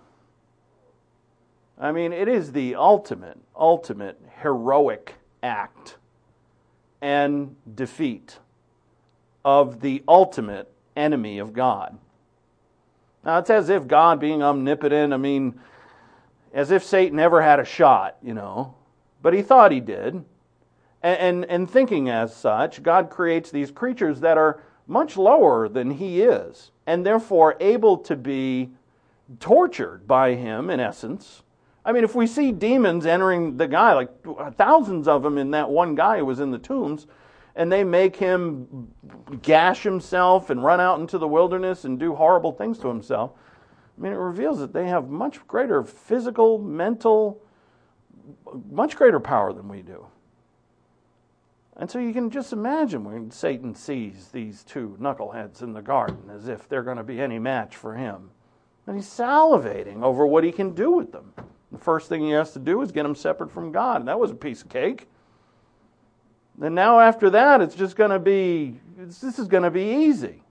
Speaker 2: I mean, it is the ultimate heroic act and defeat of the ultimate enemy of God. Now, it's as if God being omnipotent, as if Satan never had a shot, but he thought he did. And thinking as such, God creates these creatures that are much lower than he is, and therefore able to be tortured by him, in essence. If we see demons entering the guy, like thousands of them in that one guy who was in the tombs, and they make him gash himself and run out into the wilderness and do horrible things to himself, it reveals that they have much greater physical, mental, much greater power than we do. And so you can just imagine when Satan sees these two knuckleheads in the garden as if they're going to be any match for him. And he's salivating over what he can do with them. The first thing he has to do is get them separate from God. And that was a piece of cake. And now after that, this is going to be easy.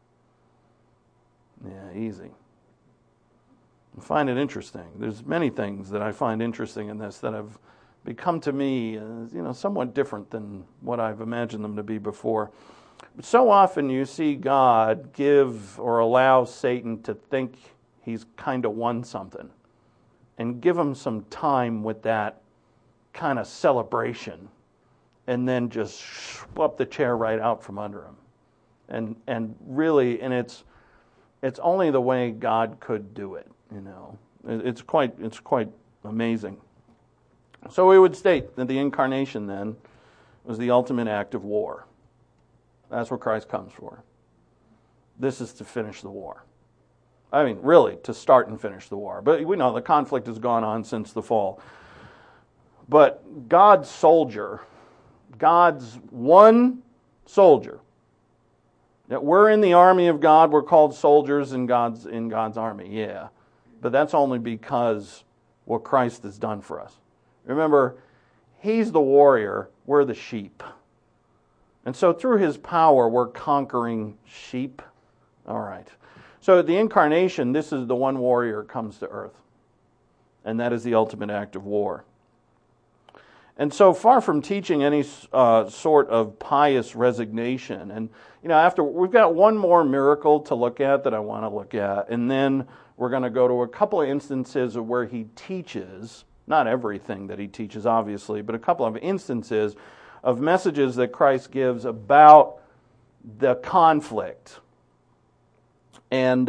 Speaker 2: Yeah, easy. I find it interesting. There's many things that I find interesting in this that have become to me, somewhat different than what I've imagined them to be before. But so often you see God give or allow Satan to think he's kind of won something, and give him some time with that kind of celebration, and then just swap the chair right out from under him. And it's it's only the way God could do it, It's quite amazing. So we would state that the incarnation then was the ultimate act of war. That's what Christ comes for. This is to finish the war. I mean, really, to start and finish the war. But we know the conflict has gone on since the fall. But God's soldier, God's one soldier, that we're in the army of God, we're called soldiers in God's army, yeah. But that's only because what Christ has done for us. Remember, He's the warrior, we're the sheep. And so through His power, we're conquering sheep. All right. So at the incarnation, this is the one warrior comes to earth. And that is the ultimate act of war. And so far from teaching any sort of pious resignation, and after we've got one more miracle to look at that I want to look at, and then we're going to go to a couple of instances of where He teaches, not everything that He teaches obviously, but a couple of instances of messages that Christ gives about the conflict. And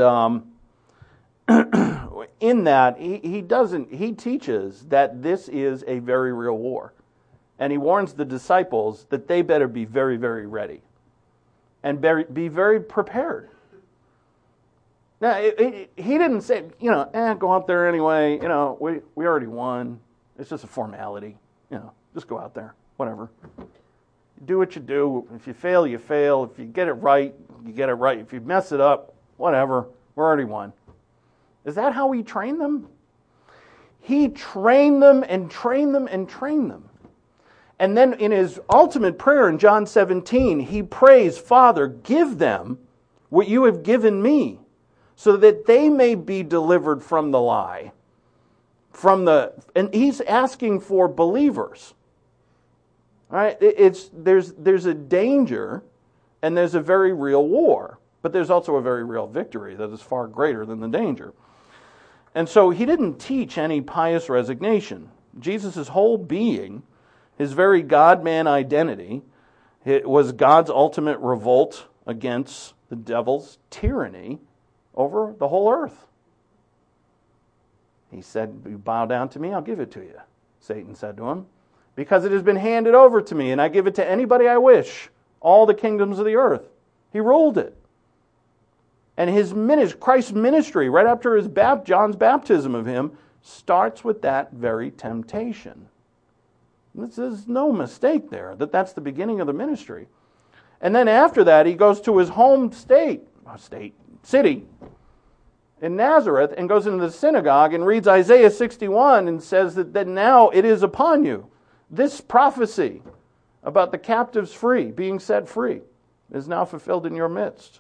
Speaker 2: in that, he teaches that this is a very real war. And He warns the disciples that they better be very, very ready. And be very prepared. Now, He didn't say, go out there anyway, we already won. It's just a formality. Just go out there, whatever. Do what you do. If you fail, you fail. If you get it right, you get it right. If you mess it up, whatever, we're already won. Is that how He trained them? He trained them and trained them and trained them. And then in His ultimate prayer in John 17, He prays, Father, give them what You have given Me, so that they may be delivered from the lie. And He's asking for believers. All right? There's a danger and there's a very real war. But there's also a very real victory that is far greater than the danger. And so He didn't teach any pious resignation. Jesus' whole being, His very God-man identity, it was God's ultimate revolt against the devil's tyranny over the whole earth. He said, you bow down to Me, I'll give it to you, Satan said to Him, because it has been handed over to Me, and I give it to anybody I wish, all the kingdoms of the earth. He ruled it. And Christ's ministry, right after John's baptism of Him, starts with that very temptation. There's no mistake there that that's the beginning of the ministry. And then after that, He goes to His home city in Nazareth and goes into the synagogue and reads Isaiah 61 and says that now it is upon you. This prophecy about the captives being set free, is now fulfilled in your midst.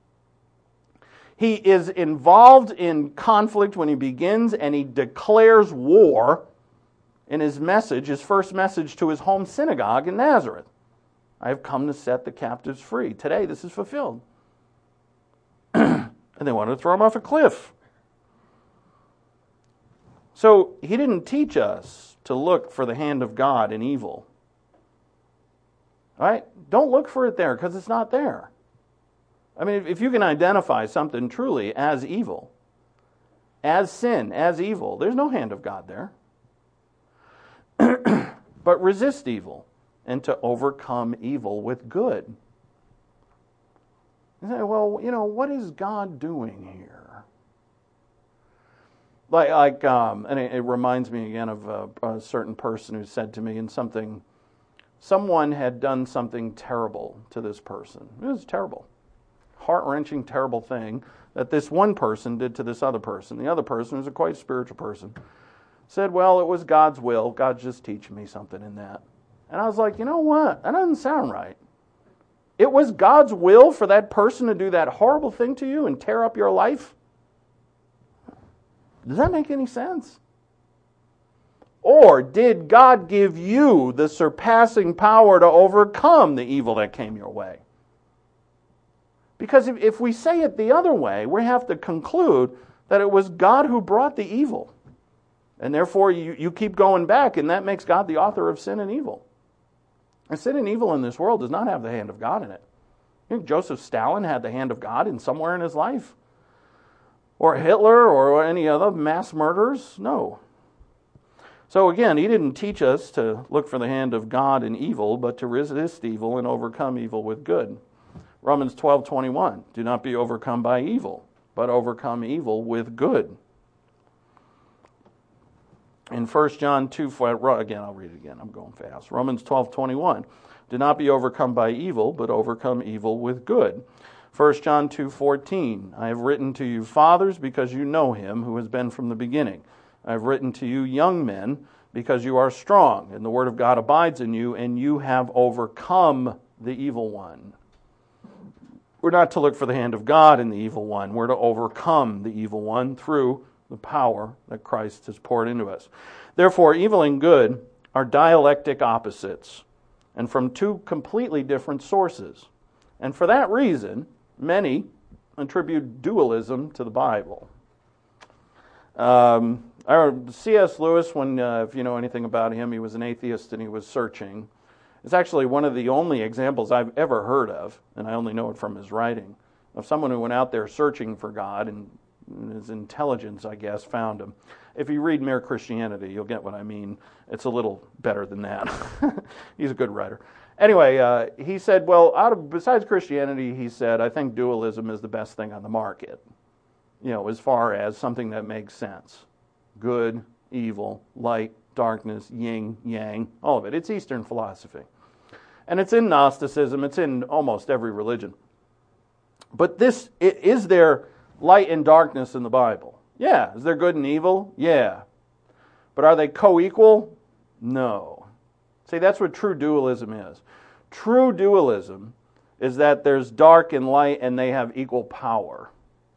Speaker 2: He is involved in conflict when He begins, and He declares war in His first message to His home synagogue in Nazareth. I have come to set the captives free. Today, this is fulfilled. And they wanted to throw Him off a cliff. So He didn't teach us to look for the hand of God in evil. All right? Don't look for it there, because it's not there. I mean, if you can identify something truly as evil, as sin, as evil, there's no hand of God there. But resist evil, and to overcome evil with good. You say, well, what is God doing here? And it reminds me again of a certain person who said to me someone had done something terrible to this person. It was terrible. Heart-wrenching, terrible thing that this one person did to this other person. The other person, who's a quite spiritual person, said, well, it was God's will. God's just teaching me something in that. And I was like, you know what? That doesn't sound right. It was God's will for that person to do that horrible thing to you and tear up your life? Does that make any sense? Or did God give you the surpassing power to overcome the evil that came your way? Because if we say it the other way, we have to conclude that it was God who brought the evil. And therefore you keep going back, and that makes God the author of sin and evil. And sin and evil in this world does not have the hand of God in it. You think Joseph Stalin had the hand of God somewhere in his life? or Hitler or any other mass murderers? No. So again, he didn't teach us to look for the hand of God in evil, but to resist evil and overcome evil with good. Romans 12:21, do not be overcome by evil, but overcome evil with good. In 1 John 2, again, I'll read it again, I'm going fast. Romans 12:21, do not be overcome by evil, but overcome evil with good. 1 John 2:14, I have written to you fathers because you know him who has been from the beginning. I have written to you young men because you are strong, and the word of God abides in you, and you have overcome the evil one. We're not to look for the hand of God in the evil one. We're to overcome the evil one through the power that Christ has poured into us. Therefore, evil and good are dialectic opposites, and from two completely different sources. And for that reason, many attribute dualism to the Bible. C.S. Lewis, if you know anything about him, he was an atheist and he was searching. It's actually one of the only examples I've ever heard of, and I only know it from his writing, of someone who went out there searching for God, and his intelligence, I guess, found him. If you read Mere Christianity, you'll get what I mean. It's a little better than that. He's a good writer. Anyway, he said, besides Christianity, he said, I think dualism is the best thing on the market, as far as something that makes sense. Good, evil, light, darkness, yin, yang, all of it. It's Eastern philosophy. And it's in Gnosticism. It's in almost every religion. But is there light and darkness in the Bible? Yeah. Is there good and evil? Yeah. But are they co-equal? No. See, that's what true dualism is. True dualism is that there's dark and light and they have equal power.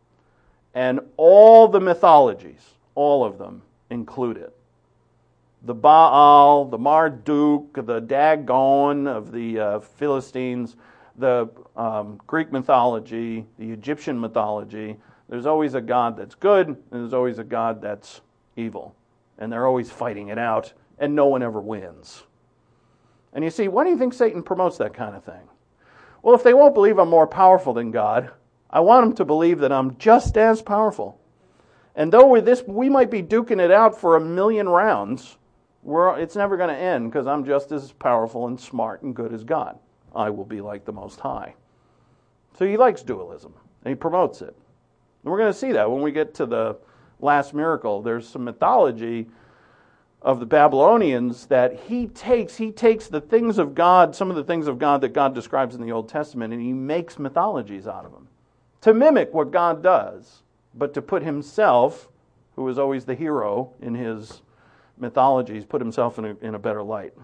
Speaker 2: And all the mythologies, all of them, include it. The Baal, the Marduk, the Dagon of the Philistines, the Greek mythology, the Egyptian mythology, there's always a God that's good, and there's always a God that's evil. And they're always fighting it out, and no one ever wins. And you see, why do you think Satan promotes that kind of thing? Well, if they won't believe I'm more powerful than God, I want them to believe that I'm just as powerful. And though we might be duking it out for 1,000,000 rounds, it's never going to end because I'm just as powerful and smart and good as God. I will be like the Most High. So he likes dualism, and he promotes it. And we're going to see that when we get to the last miracle. There's some mythology of the Babylonians that he takes the things of God, some of the things of God that God describes in the Old Testament, and he makes mythologies out of them to mimic what God does, but to put himself, who is always the hero in his mythologies, put himself in a better light.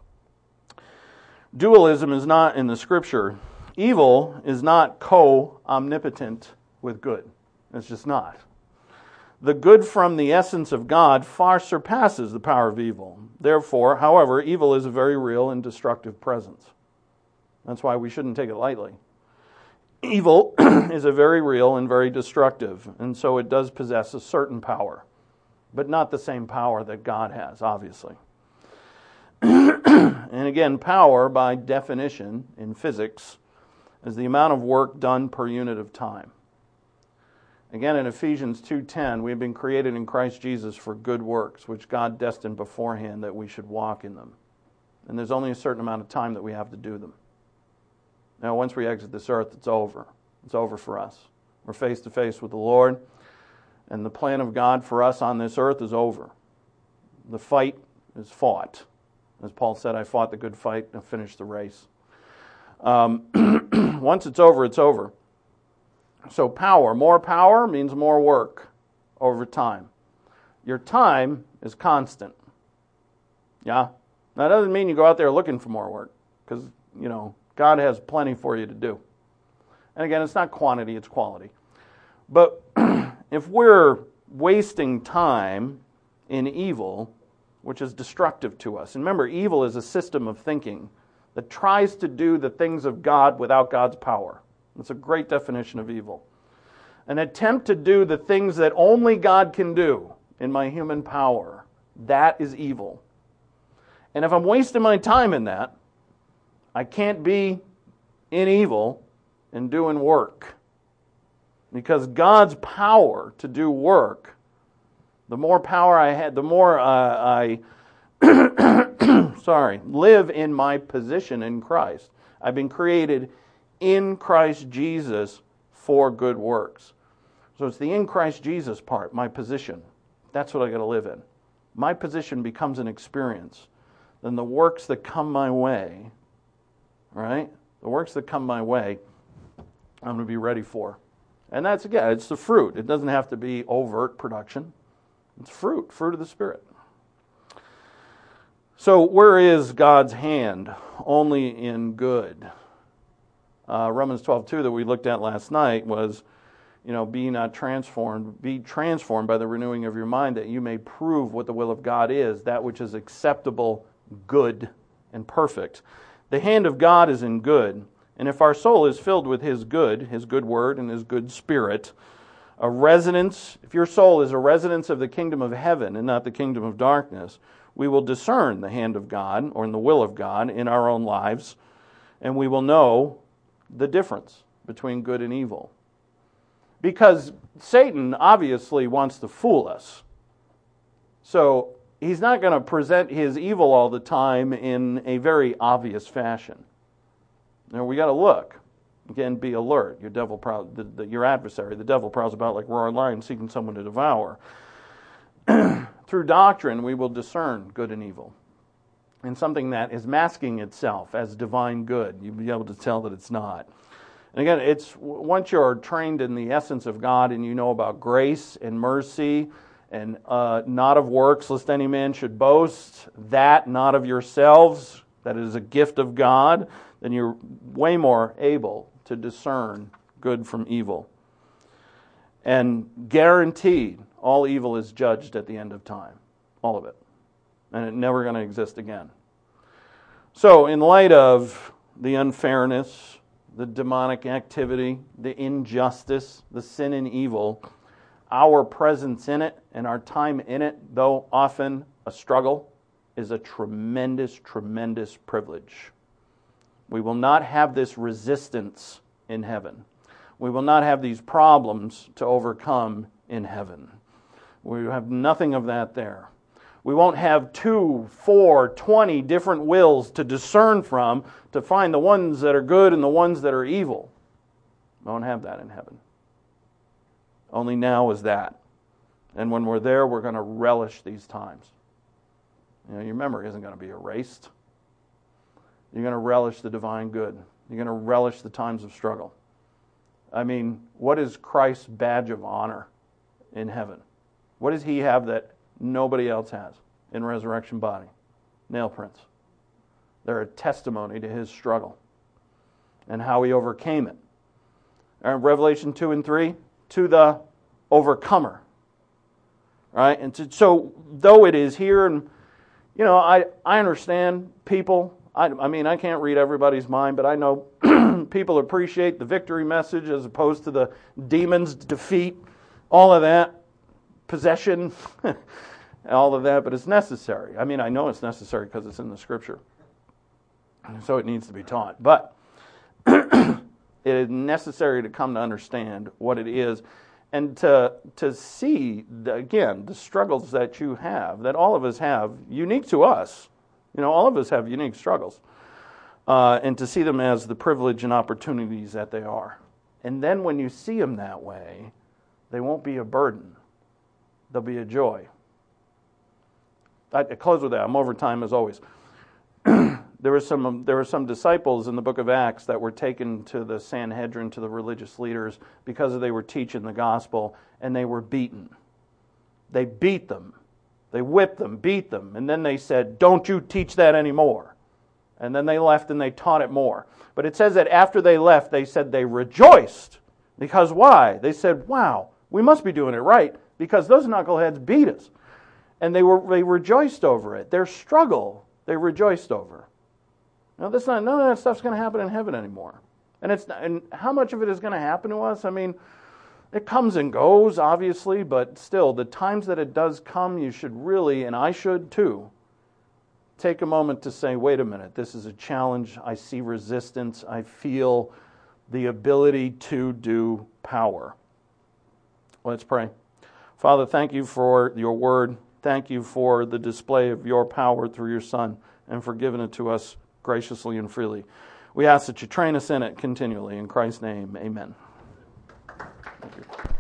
Speaker 2: Dualism is not in the Scripture. Evil is not co-omnipotent with good. It's just not. The good from the essence of God far surpasses the power of evil. Therefore, however, evil is a very real and destructive presence. That's why we shouldn't take it lightly. Evil is a very real and very destructive, and so it does possess a certain power, but not the same power that God has, obviously. And again, power, by definition in physics, is the amount of work done per unit of time. Again, in Ephesians 2:10, we have been created in Christ Jesus for good works, which God destined beforehand that we should walk in them. And there's only a certain amount of time that we have to do them. Now, once we exit this earth, it's over. It's over for us. We're face to face with the Lord, and the plan of God for us on this earth is over. The fight is fought. As Paul said, I fought the good fight and finished the race. Once it's over, it's over. So more power means more work over time. Your time is constant. Yeah? That doesn't mean you go out there looking for more work, because, God has plenty for you to do. And again, it's not quantity, it's quality. But if we're wasting time in evil, which is destructive to us, and remember, evil is a system of thinking that tries to do the things of God without God's power. That's a great definition of evil. An attempt to do the things that only God can do in my human power, that is evil. And if I'm wasting my time in that, I can't be in evil and doing work. Because God's power to do work, the more power I had, the more I live in my position in Christ. I've been created in Christ Jesus for good works. So it's the in Christ Jesus part, my position. That's what I got to live in. My position becomes an experience. Then the works that come my way, right? The works that come my way, I'm going to be ready for. And that's, again, it's the fruit. It doesn't have to be overt production. It's fruit of the Spirit. So where is God's hand? Only in good. Romans 12:2 that we looked at last night was, be transformed by the renewing of your mind, that you may prove what the will of God is, that which is acceptable, good, and perfect. The hand of God is in good, and if our soul is filled with His good word and His good Spirit, if your soul is a residence of the kingdom of heaven and not the kingdom of darkness, we will discern the hand of God or in the will of God in our own lives, and we will know the difference between good and evil. Because Satan obviously wants to fool us. So he's not going to present his evil all the time in a very obvious fashion. Now we got to look. Again, be alert. Your adversary, the devil, prowls about like a roaring lion seeking someone to devour. Through doctrine, we will discern good and evil. And something that is masking itself as divine good, you'll be able to tell that it's not. And again, it's once you're trained in the essence of God and you know about grace and mercy and not of works, lest any man should boast, that not of yourselves, that is a gift of God, then you're way more able to discern good from evil. And guaranteed, all evil is judged at the end of time. All of it. And it's never going to exist again. So, in light of the unfairness, the demonic activity, the injustice, the sin and evil, our presence in it and our time in it, though often a struggle, is a tremendous, tremendous privilege. We will not have this resistance in heaven. We will not have these problems to overcome in heaven. We have nothing of that there. We won't have 2, 4, 20 different wills to discern from to find the ones that are good and the ones that are evil. We won't have that in heaven. Only now is that. And when we're there, we're going to relish these times. Your memory isn't going to be erased. You're going to relish the divine good. You're going to relish the times of struggle. I mean, what is Christ's badge of honor in heaven? What does He have that nobody else has in resurrection body? Nail prints. They're a testimony to His struggle and how He overcame it. Revelation 2 and 3, to the overcomer. Right? And so, though it is here, and I understand people. I mean, I can't read everybody's mind, but I know people appreciate the victory message as opposed to the demon's defeat, all of that, possession, all of that, but it's necessary. I mean, I know it's necessary because it's in the Scripture. So it needs to be taught. But it is necessary to come to understand what it is and to see, again, the struggles that you have, that all of us have, unique to us. All of us have unique struggles. And to see them as the privilege and opportunities that they are. And then when you see them that way, they won't be a burden. They'll be a joy. I close with that. I'm over time as always. There were some disciples in the book of Acts that were taken to the Sanhedrin, to the religious leaders, because they were teaching the gospel, and they were beaten. They beat them. They whipped them, beat them, and then they said, "Don't you teach that anymore." And then they left and they taught it more. But it says that after they left, they said they rejoiced. Because why? They said, "Wow, we must be doing it right, because those knuckleheads beat us." And they rejoiced over it. Their struggle, they rejoiced over. Now, none of that stuff's going to happen in heaven anymore. And how much of it is going to happen to us? I mean, it comes and goes, obviously, but still, the times that it does come, you should really, and I should too, take a moment to say, wait a minute, this is a challenge. I see resistance. I feel the ability to do power. Let's pray. Father, thank you for your word. Thank you for the display of your power through your Son and for giving it to us graciously and freely. We ask that you train us in it continually. In Christ's name, amen. Thank you.